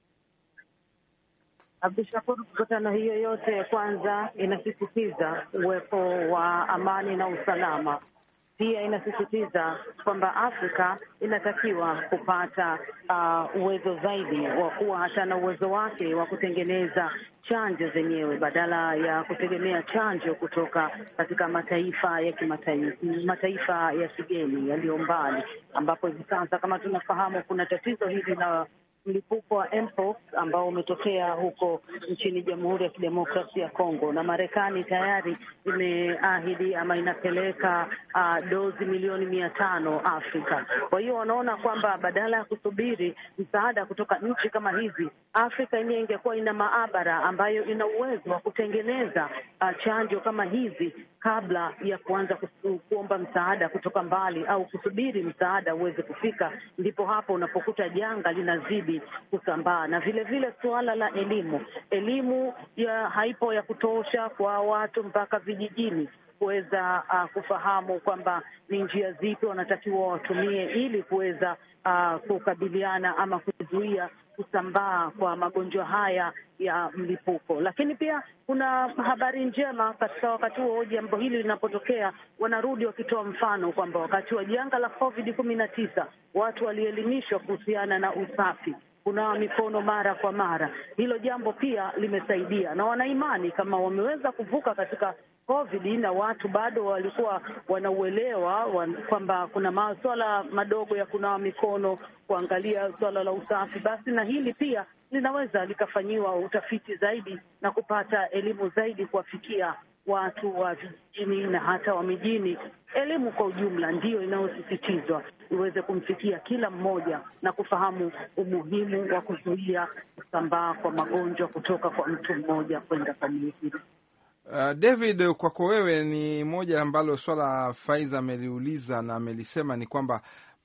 Abdushakur, mikutano hiyo yote kwanza inasisitiza uwepo wa amani na usalama. Pia inasisitiza kwamba Afrika inatakiwa kupata uh, uwezo zaidi wa kuwa hata na uwezo wake wa kutengeneza chanjo zenyewe badala ya kutegemea chanjo kutoka katika mataifa ya kimataifa, mataifa ya kigeni yaliyo mbali, ambapo hivi sasa kama tunafahamu kuna tatizo hili la mlipuko wa Mpox ambao umetokea huko nchini Jamhuri ya Kidemokrasia ya Kongo, na Marekani tayari imeahidi ama inapeleka uh, dozi milioni mia tano Afrika. Kwa hiyo wanaona kwamba badala ya kusubiri msaada kutoka nchi kama hizi, Afrika yenyewe ingekuwa ina maabara ambayo ina uwezo wa kutengeneza uh, chanjo kama hizi kabla ya kuanza kusu, kuomba msaada kutoka mbali au kusubiri msaada uweze kufika. Ndipo hapo unapokuta janga linazidi kusambaa. Na vile vile suala la elimu, elimu ya haipo ya kutosha kwa watu mpaka vijijini kuweza uh, kufahamu kwamba ni njia zipi wanatakiwa watumie ili kuweza uh, kukabiliana ama kuzuia kusambaa kwa magonjwa haya ya mlipuko. Lakini pia kuna habari njema katika wakati huo jambo hili linapotokea, wanarudi wakitoa mfano kwamba wakati wa janga la covid kumi na tisa watu walielimishwa kuhusiana na usafi, kunawa mikono mara kwa mara. Hilo jambo pia limesaidia, na wanaimani kama wameweza kuvuka katika COVID na watu bado walikuwa wanauelewa wan, kwamba kuna masuala madogo ya kunawa mikono, kuangalia swala la usafi, basi na hili pia linaweza likafanyiwa utafiti zaidi na kupata elimu zaidi kuwafikia watu wa vijijini na hata wa mijini. Elimu kwa ujumla ndiyo inayosisitizwa iweze kumfikia kila mmoja na kufahamu umuhimu wa kuzuia kusambaa kwa magonjwa kutoka kwa mtu mmoja kwenda kwa mwingine. Uh, David, kwako wewe, ni moja ambalo swala Faiza ameliuliza na amelisema ni kwamba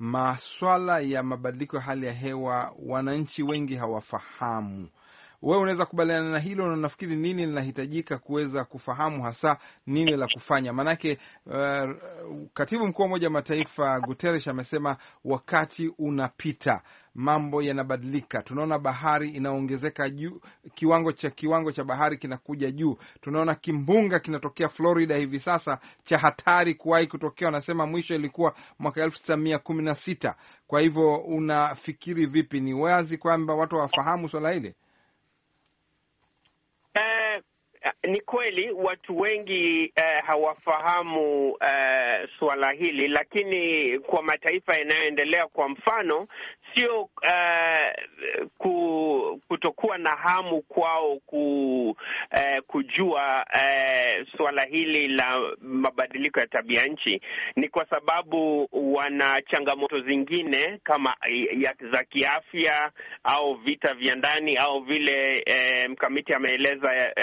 maswala ya mabadiliko ya hali ya hewa wananchi wengi hawafahamu. Wewe unaweza kubaliana na hilo, na nafikiri nini linahitajika kuweza kufahamu hasa nini la kufanya? Manake uh, Katibu Mkuu wa Umoja wa Mataifa Guterres amesema wakati unapita, mambo yanabadilika. Tunaona bahari inaongezeka juu, kiwango cha kiwango cha bahari kinakuja juu. Tunaona kimbunga kinatokea Florida hivi sasa cha hatari kuwahi kutokea, wanasema mwisho ilikuwa mwaka elfu tisa mia kumi na sita. Kwa hivyo unafikiri vipi? Ni wazi kwamba watu wafahamu swala hili? Uh, ni kweli watu wengi uh, hawafahamu uh, suala hili, lakini kwa mataifa yanayoendelea, kwa mfano, sio uh, ku, kutokuwa na hamu kwao ku, uh, kujua uh, suala hili la mabadiliko ya tabia nchi, ni kwa sababu wana changamoto zingine kama ya za kiafya au vita vya ndani au vile uh, mkamiti ameeleza uh,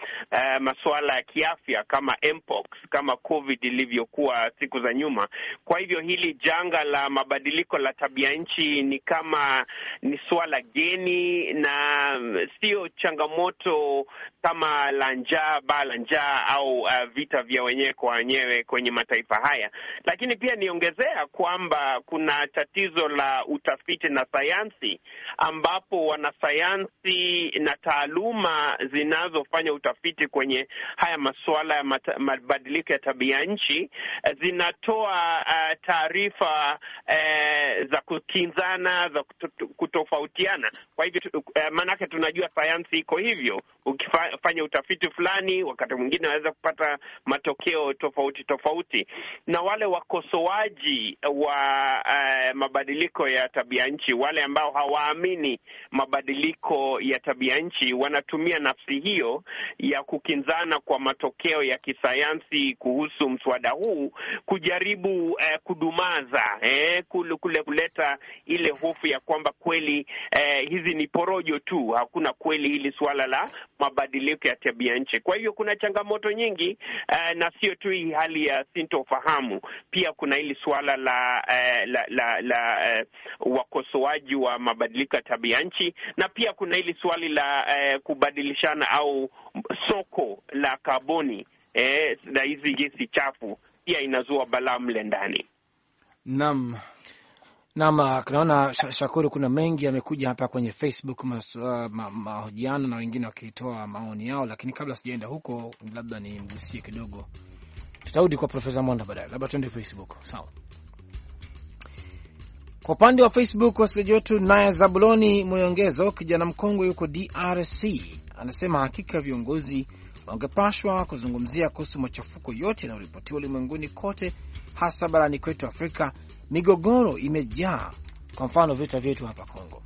uh, masuala ya kiafya kama mpox, kama COVID ilivyokuwa siku za nyuma. Kwa hivyo hili janga la mabadiliko la tabia nchi ni kama ni swala geni na sio changamoto kama la njaa, baa la njaa au uh, vita vya wenyewe kwa wenyewe kwenye mataifa haya. Lakini pia niongezea kwamba kuna tatizo la utafiti na sayansi, ambapo wanasayansi na taaluma zinazofanya utafiti kwenye haya masuala ya mabadiliko ya tabia nchi zinatoa uh, taarifa uh, za kukinzana, za kutofautiana. Kwa hivyo uh, maanake tunajua sayansi iko hivyo. Ukifanya utafiti fulani, wakati mwingine unaweza kupata matokeo tofauti tofauti. Na wale wakosoaji wa uh, mabadiliko ya tabia nchi, wale ambao hawaamini mabadiliko ya tabia nchi, wanatumia nafsi hiyo ya kukinzana kwa matokeo ya kisayansi kuhusu mswada huu kujaribu uh, kudumaza eh, kule kuleta ile hofu ya kwamba kweli eh, hizi ni porojo tu, hakuna kweli hili suala la mabadiliko ya tabia nchi. Kwa hivyo kuna changamoto nyingi uh, na sio tu hii hali ya sintofahamu, pia kuna hili suala la uh, la la, la uh, wakosoaji wa mabadiliko ya tabia nchi, na pia kuna hili swali la uh, kubadilishana au soko la kaboni eh, na hizi gesi chafu pia inazua balaa mle ndani. Naam. Naam, tunaona Shakuru, kuna mengi yamekuja hapa kwenye Facebook mahojiano ma, ma, na wengine wakitoa maoni yao, lakini kabla sijaenda huko, labda ni mgusie kidogo. Tutarudi kwa Profesa Monda baadaye. Labda tuende Facebook. Sawa. Kwa upande wa Facebook wasikilizaji wetu, naye Zabuloni Moyongezo, kijana mkongwe yuko D R C, anasema hakika viongozi wangepashwa kuzungumzia kuhusu machafuko yote yanayoripotiwa ulimwenguni kote, hasa barani kwetu Afrika. Migogoro imejaa, kwa mfano vita vyetu hapa Kongo.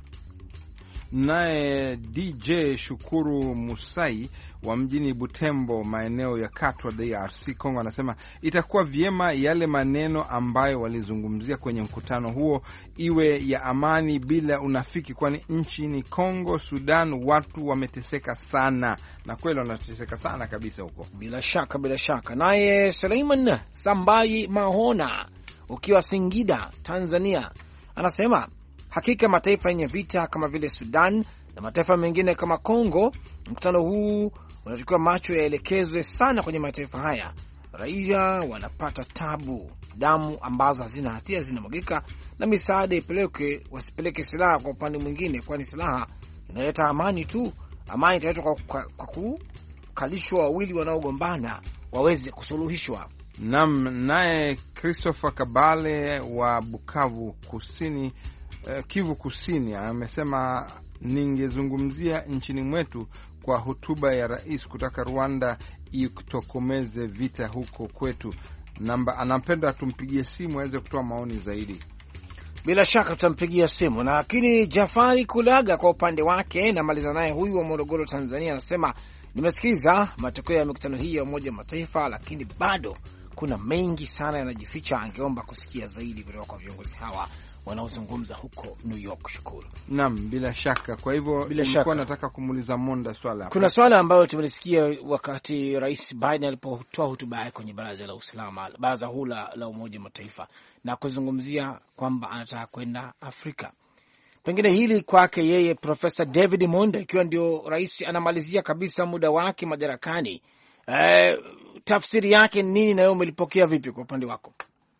Naye D J Shukuru Musai wa mjini Butembo, maeneo ya Katwa, D R C Kongo, anasema itakuwa vyema yale maneno ambayo walizungumzia kwenye mkutano huo iwe ya amani bila unafiki, kwani nchi ni Kongo, Sudan, watu wameteseka sana, na kweli wanateseka sana kabisa huko. Bila shaka, bila shaka. Naye Suleiman Sambai Mahona ukiwa Singida, Tanzania, anasema hakika mataifa yenye vita kama vile Sudan na mataifa mengine kama Kongo, mkutano huu unachukua macho yaelekezwe sana kwenye mataifa haya. Raia wanapata tabu, damu ambazo hazina hatia zinamwagika, na misaada ipeleke, wasipeleke silaha kwa upande mwingine, kwani silaha inaleta amani tu. Amani italetwa kwa, kwa, kwa kukalishwa wawili wanaogombana waweze kusuluhishwa. Nam, naye Christopher Kabale wa Bukavu Kusini, uh, Kivu Kusini, amesema ningezungumzia nchini mwetu kwa hotuba ya rais kutaka Rwanda itokomeze vita huko kwetu. Namba anapenda tumpigie simu aweze kutoa maoni zaidi. Bila shaka tutampigia simu. Na lakini Jafari Kulaga kwa upande wake, na maliza naye huyu wa Morogoro, Tanzania, anasema nimesikiza matokeo ya mikutano hii ya Umoja wa Mataifa, lakini bado kuna mengi sana yanajificha. Angeomba kusikia zaidi kutoka kwa viongozi hawa wanaozungumza huko New York. Shukuru. Naam, bila shaka. Kwa hivyo nilikuwa nataka kumuuliza Monda swala. Kuna swala ambalo tumelisikia wakati Rais Biden alipotoa hotuba yake kwenye Baraza la Usalama, Baraza hula la Umoja wa Mataifa, na kuzungumzia kwamba anataka kwenda Afrika. Pengine hili kwake yeye Profesa David Monda, ikiwa ndio rais anamalizia kabisa muda wake madarakani, eh, tafsiri yake nini na wewe umelipokea vipi kwa upande wako?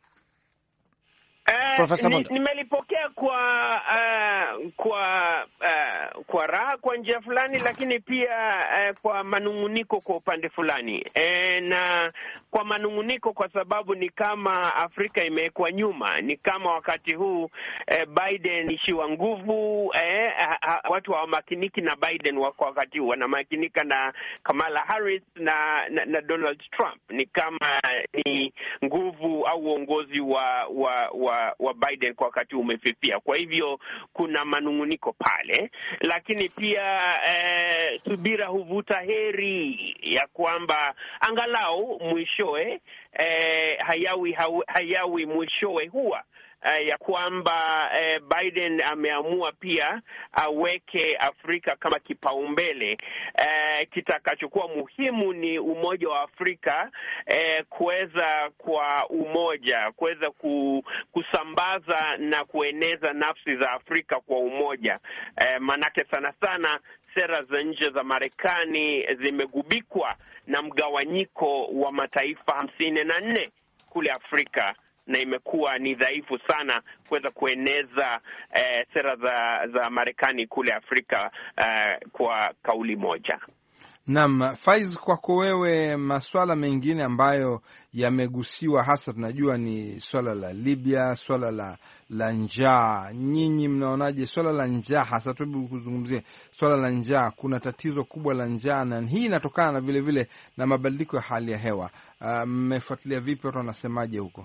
Uh, nimelipokea ni kwa uh, kwa uh, kwa raha kwa njia fulani, lakini pia uh, kwa manunguniko kwa upande fulani e, na kwa manunguniko kwa sababu ni kama Afrika imewekwa nyuma. Ni kama wakati huu uh, Biden ishiwa nguvu, eh, uh, watu hawamakiniki na Biden wako wakati huu wanamakinika na Kamala Harris na, na, na Donald Trump. Ni kama ni nguvu au uongozi wa wa, wa wa Biden kwa wakati umefifia. Kwa hivyo kuna manunguniko pale, lakini pia eh, subira huvuta heri ya kwamba angalau mwishowe eh, hayawi hayawi mwishowe huwa uh, ya kwamba uh, Biden ameamua pia aweke Afrika kama kipaumbele. Uh, kitakachokuwa muhimu ni Umoja wa Afrika uh, kuweza kwa umoja, kuweza kusambaza na kueneza nafsi za Afrika kwa umoja. Uh, manake sana sana sera za nje za Marekani zimegubikwa na mgawanyiko wa mataifa hamsini na nne kule Afrika, na imekuwa ni dhaifu sana kuweza kueneza eh, sera za za Marekani kule Afrika eh, kwa kauli moja. Naam, Faiz, kwako wewe, masuala mengine ambayo yamegusiwa hasa tunajua ni swala la Libya, swala la la njaa. Nyinyi mnaonaje swala la njaa hasa? Tubu kuzungumzie swala la njaa. Kuna tatizo kubwa la njaa, na hii inatokana na vile vile na mabadiliko ya hali ya hewa. Mmefuatilia uh, vipi? Watu wanasemaje huko?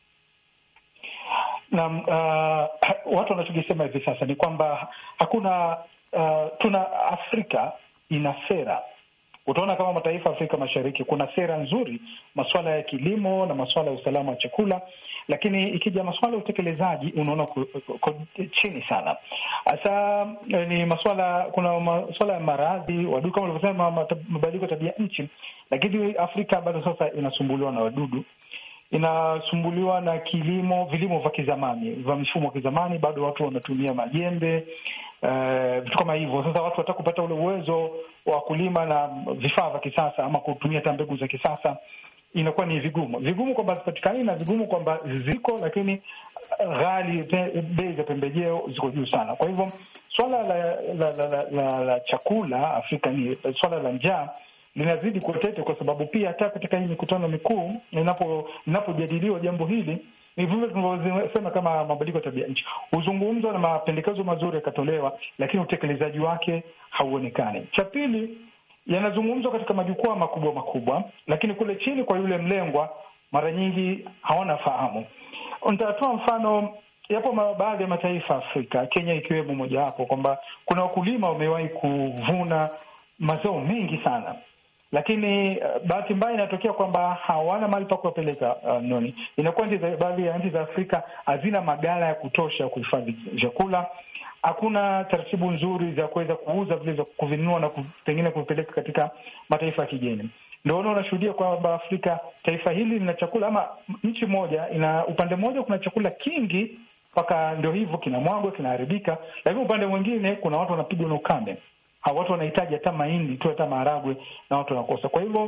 Naam, uh, watu wanachokisema hivi sasa ni kwamba hakuna uh, tuna Afrika ina sera. Utaona kama mataifa Afrika Mashariki kuna sera nzuri, masuala ya kilimo na masuala ya usalama wa chakula, lakini ikija masuala ya utekelezaji unaona chini sana. Sasa ni masuala, kuna masuala ya maradhi, wadudu kama ulivyosema, mabadiliko ya tabia nchi, lakini Afrika bado sasa inasumbuliwa na wadudu, inasumbuliwa na kilimo, vilimo vya kizamani, vya mfumo wa kizamani, bado watu wanatumia majembe, vitu uh, kama hivyo. Sasa watu wataka kupata ule uwezo wa kulima na vifaa vya kisasa ama kutumia hata mbegu za kisasa, inakuwa ni vigumu. Vigumu kwamba zipatikani na vigumu kwamba ziko, lakini ghali, bei za pembejeo ziko juu sana. Kwa hivyo swala la la, la, la, la, la chakula Afrika, ni swala la njaa linazidi kutete, kwa sababu pia hata katika hii mikutano mikuu inapo inapojadiliwa jambo hili, ni vile tunavyosema kama mabadiliko ya tabia nchi, huzungumzwa na mapendekezo mazuri yakatolewa, lakini utekelezaji wake hauonekani. Cha pili, yanazungumzwa katika majukwaa makubwa makubwa, lakini kule chini kwa yule mlengwa mara nyingi hawana fahamu. Nitatoa mfano, yapo baadhi ya mataifa Afrika, Kenya ikiwemo mojawapo, kwamba kuna wakulima wamewahi kuvuna mazao mengi sana, lakini uh, bahati mbaya inatokea kwamba hawana mahali pa kuwapeleka uh, noni. Inakuwa baadhi ya nchi za Afrika hazina magala ya kutosha kuhifadhi vyakula. Hakuna taratibu nzuri za kuweza kuuza vile, za kuvinunua na pengine kupeleka katika mataifa ya kigeni. Ndio unashuhudia kwamba Afrika, taifa hili lina chakula, ama nchi moja ina upande mmoja kuna chakula kingi mpaka ndio hivyo kinamwagwa, kinaharibika, lakini upande mwingine kuna watu wanapigwa na ukame. Hao watu wanahitaji hata mahindi tu, hata maharagwe, na watu wanakosa. Kwa hivyo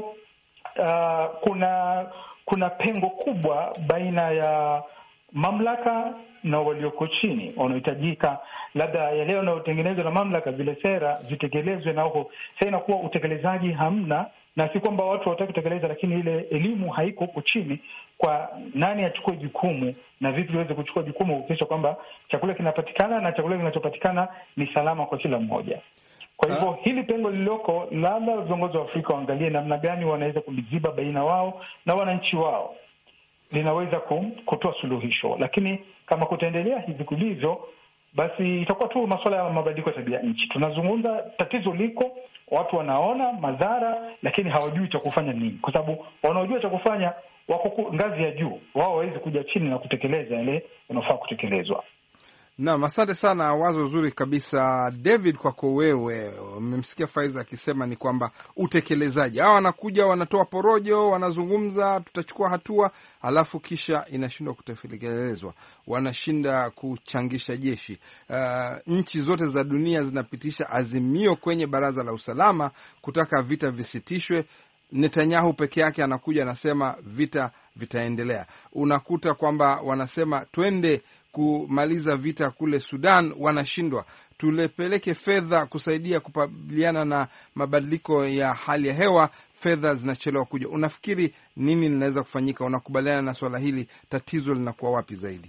uh, kuna kuna pengo kubwa baina ya mamlaka na walioko chini wanaohitajika, labda yale yanayotengenezwa na mamlaka, zile sera zitekelezwe, na huko sasa inakuwa utekelezaji hamna, na si kwamba watu hawataka kutekeleza, lakini ile elimu haiko huko chini, kwa nani achukue jukumu na vipi waweze kuchukua jukumu kuhakikisha kwamba chakula kinapatikana na chakula kinachopatikana ni salama kwa kila mmoja. Kwa hivyo ha, hili pengo lililoko, labda viongozi wa Afrika waangalie namna gani wanaweza kuliziba baina wao na wananchi wao, linaweza kutoa suluhisho. Lakini kama kutaendelea hivi kulivyo, basi itakuwa tu masuala ya mabadiliko ya tabia nchi. Tunazungumza, tatizo liko, watu wanaona madhara, lakini hawajui cha kufanya nini, kwa sababu wanaojua cha kufanya wako ngazi ya juu, wao hawawezi kuja chini na kutekeleza yale yanofaa kutekelezwa. Naam, asante sana, wazo zuri kabisa. David, kwako wewe, umemsikia Faiza akisema ni kwamba utekelezaji, hao wanakuja wanatoa porojo, wanazungumza tutachukua hatua, alafu kisha inashindwa kutekelezwa, wanashinda kuchangisha jeshi. Uh, nchi zote za dunia zinapitisha azimio kwenye Baraza la Usalama kutaka vita visitishwe. Netanyahu peke yake anakuja anasema vita vitaendelea. Unakuta kwamba wanasema twende kumaliza vita kule Sudan, wanashindwa. Tulepeleke fedha kusaidia kupabiliana na mabadiliko ya hali ya hewa, fedha zinachelewa kuja. Unafikiri nini linaweza kufanyika? Unakubaliana na swala hili? Tatizo linakuwa wapi zaidi?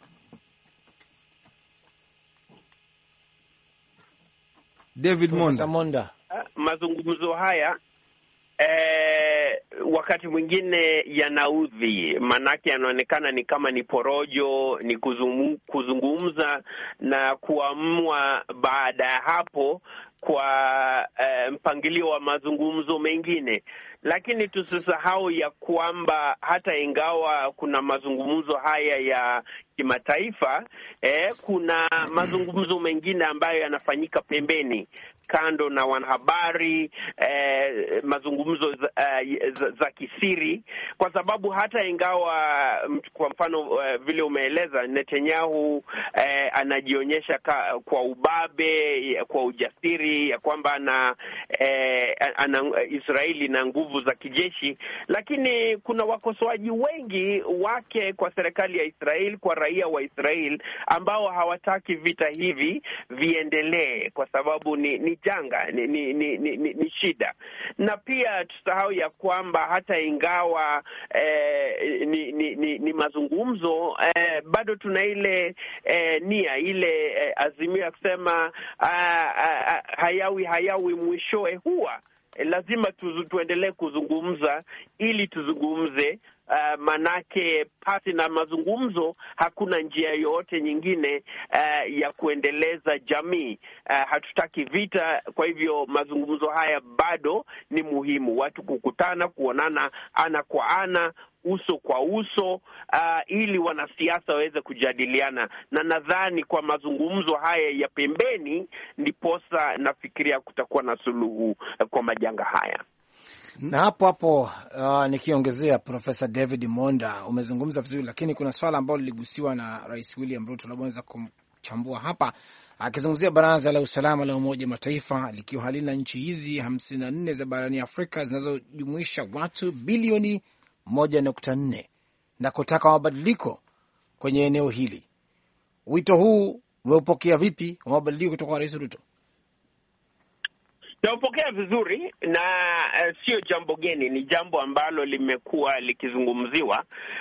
David Monda. Monda. Mazungumzo haya Eh, wakati mwingine yanaudhi, manake yanaonekana ni kama ni porojo, ni kuzumu, kuzungumza na kuamua baada ya hapo kwa uh, mpangilio wa mazungumzo mengine. Lakini tusisahau ya kwamba hata ingawa kuna mazungumzo haya ya kimataifa, eh, kuna mazungumzo mengine ambayo yanafanyika pembeni kando na wanahabari, eh, mazungumzo za, uh, za, za kisiri, kwa sababu hata ingawa kwa mfano uh, vile umeeleza Netanyahu eh, anajionyesha ka, kwa ubabe, kwa ujasiri ya kwamba ana, eh, ana Israeli na nguvu za kijeshi, lakini kuna wakosoaji wengi wake kwa serikali ya Israeli, kwa raia wa Israeli ambao hawataki vita hivi viendelee kwa sababu ni, ni janga ni ni, ni ni ni shida. Na pia tusahau ya kwamba hata ingawa eh, ni, ni, ni, ni mazungumzo eh, bado tuna ile eh, nia ile eh, azimio ya kusema ah, ah, hayawi hayawi mwishoe huwa eh, lazima tu, tuendelee kuzungumza ili tuzungumze. Uh, manake pasi na mazungumzo hakuna njia yoyote nyingine uh, ya kuendeleza jamii. Uh, hatutaki vita, kwa hivyo mazungumzo haya bado ni muhimu, watu kukutana, kuonana ana kwa ana, uso kwa uso, uh, ili wanasiasa waweze kujadiliana. Na nadhani kwa mazungumzo haya ya pembeni ndiposa nafikiria kutakuwa na suluhu uh, kwa majanga haya. Na hapo hapo uh, nikiongezea, Profesa David Monda, umezungumza vizuri, lakini kuna swala ambalo liligusiwa na Rais William Ruto, labda unaweza kumchambua hapa, akizungumzia Baraza la Usalama la Umoja wa Mataifa likiwa halina nchi hizi hamsini na nne za barani Afrika zinazojumuisha watu bilioni moja nukta nne na kutaka mabadiliko kwenye eneo hili. Wito huu umeupokea vipi wa mabadiliko kutoka kwa Rais Ruto? Naupokea vizuri na uh, sio jambo geni, ni jambo ambalo limekuwa likizungumziwa,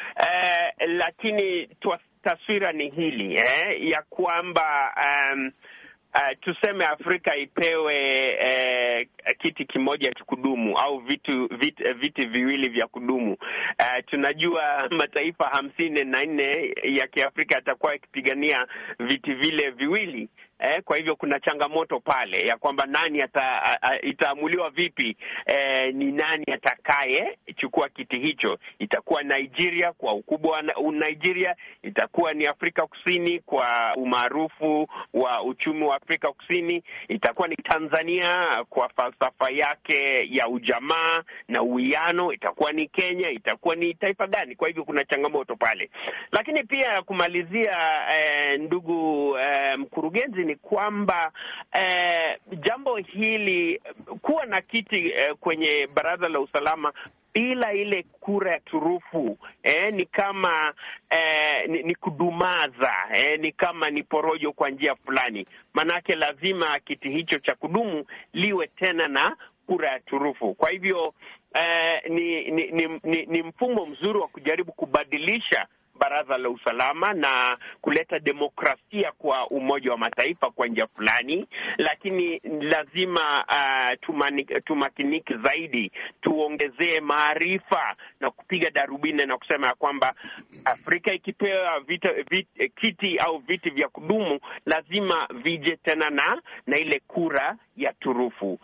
uh, lakini tuwa, taswira ni hili eh, ya kwamba um, uh, tuseme Afrika ipewe uh, kiti kimoja cha kudumu au vitu vit, viti viwili vya kudumu. Uh, tunajua mataifa hamsini na nne ya Kiafrika yatakuwa yakipigania viti vile viwili. Eh, kwa hivyo kuna changamoto pale ya kwamba nani ata, a, a, itaamuliwa vipi, eh, ni nani atakaye chukua kiti hicho. Itakuwa Nigeria kwa ukubwa wa Nigeria, itakuwa ni Afrika Kusini kwa umaarufu wa uchumi wa Afrika Kusini, itakuwa ni Tanzania kwa falsafa yake ya ujamaa na uwiano, itakuwa ni Kenya, itakuwa ni taifa gani. Kwa hivyo kuna changamoto pale. Lakini pia kumalizia, eh, ndugu eh, mkurugenzi, ni kwamba eh, jambo hili kuwa na kiti eh, kwenye Baraza la Usalama bila ile kura ya turufu eh, ni kama eh, ni, ni kudumaza eh, ni kama ni porojo kwa njia fulani. Manake lazima kiti hicho cha kudumu liwe tena na kura ya turufu. Kwa hivyo eh, ni, ni, ni, ni, ni mfumo mzuri wa kujaribu kubadilisha Baraza la Usalama na kuleta demokrasia kwa Umoja wa Mataifa kwa njia fulani, lakini lazima uh, tumani, tumakiniki zaidi, tuongezee maarifa na kupiga darubini na kusema ya kwamba Afrika ikipewa vita, vit, kiti au viti vya kudumu lazima vije tena na na ile kura ya turufu.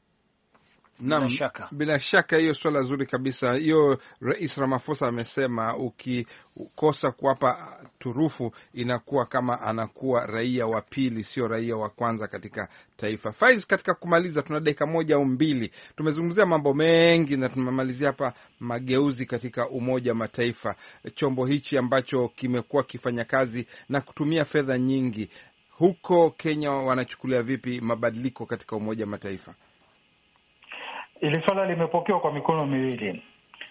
Naam, bila shaka, bila shaka hiyo swala zuri kabisa. Hiyo Rais Ramaphosa amesema ukikosa kuwapa turufu inakuwa kama anakuwa raia wa pili, sio raia wa kwanza katika taifa. Faiz, katika kumaliza, tuna dakika moja au mbili. Tumezungumzia mambo mengi na tumemalizia hapa mageuzi katika Umoja wa Mataifa, chombo hichi ambacho kimekuwa kifanya kazi na kutumia fedha nyingi. Huko Kenya wanachukulia vipi mabadiliko katika Umoja wa Mataifa? Ili swala limepokewa kwa mikono miwili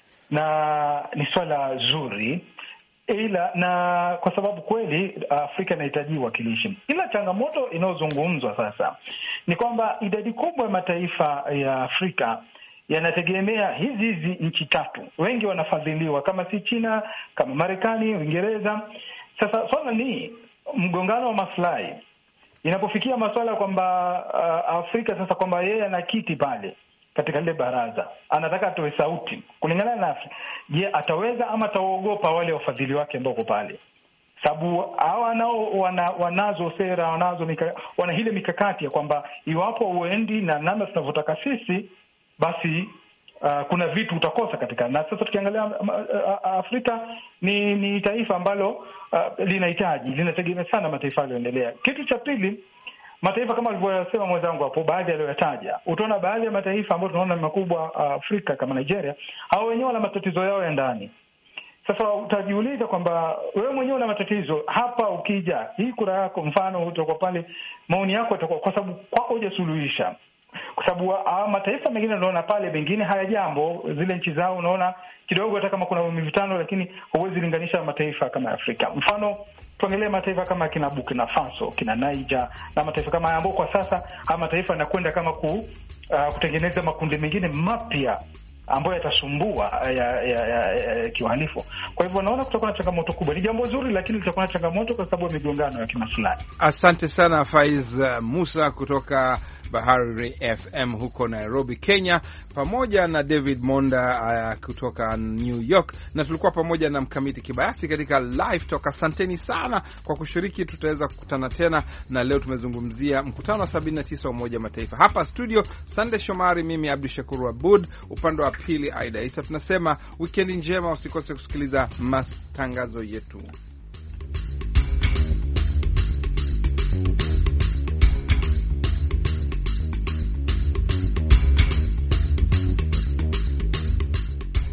na ni swala zuri, ila na kwa sababu kweli Afrika inahitaji uwakilishi. Ila changamoto inayozungumzwa sasa ni kwamba idadi kubwa ya mataifa ya Afrika yanategemea hizi hizi nchi tatu. Wengi wanafadhiliwa, kama si China, kama Marekani, Uingereza. Sasa swala ni mgongano wa maslahi. Inapofikia masuala kwamba uh, Afrika sasa kwamba yeye ana kiti pale katika lile baraza, anataka atoe sauti kulingana na, je, ataweza ama ataogopa wale wafadhili wake ambao pale? sababu hawa nao wana, wanazo sera, wanazo mika, wana ile mikakati ya kwamba iwapo uendi na namna tunavyotaka sisi, basi uh, kuna vitu utakosa katika. Na sasa tukiangalia uh, Afrika ni ni taifa ambalo uh, linahitaji linategemea sana mataifa yaliyoendelea. Kitu cha pili, mataifa kama alivyosema mwenzangu hapo, baadhi aliyoyataja, utaona baadhi ya mataifa ambayo tunaona ni makubwa uh, Afrika kama Nigeria, hao wenyewe wana matatizo yao ya ndani. Sasa utajiuliza kwamba wewe mwenyewe una matatizo hapa, ukija hii kura yako mfano utakuwa pale, maoni yako itakuwa kwa sababu kwako hujasuluhisha, kwa sababu uh, mataifa mengine unaona pale mengine haya jambo, zile nchi zao unaona kidogo hata kama kuna mivutano, lakini huwezi linganisha mataifa kama Afrika. Mfano tuangalie mataifa kama kina Burkina Faso, kina Niger na mataifa kama ambayo kwa sasa haya mataifa yanakwenda kama ku, uh, kutengeneza makundi mengine mapya ambayo yatasumbua ya, ya, ya, ya kiuhalifu. Kwa hivyo naona kutakuwa na changamoto kubwa. Ni jambo zuri, lakini litakuwa na changamoto kwa sababu ya migongano ya kimaslahi. Asante sana Faiz Musa kutoka Bahari F M huko Nairobi, Kenya, pamoja na David Monda uh, kutoka New York, na tulikuwa pamoja na Mkamiti Kibayasi katika Live Talk. Asanteni sana kwa kushiriki. Tutaweza kukutana tena, na leo tumezungumzia mkutano wa sabini na tisa wa Umoja Mataifa. Hapa studio Sande Shomari, mimi Abdul Shakur Abud, upande wa pili Aida Isa. Tunasema weekend njema, usikose kusikiliza matangazo yetu.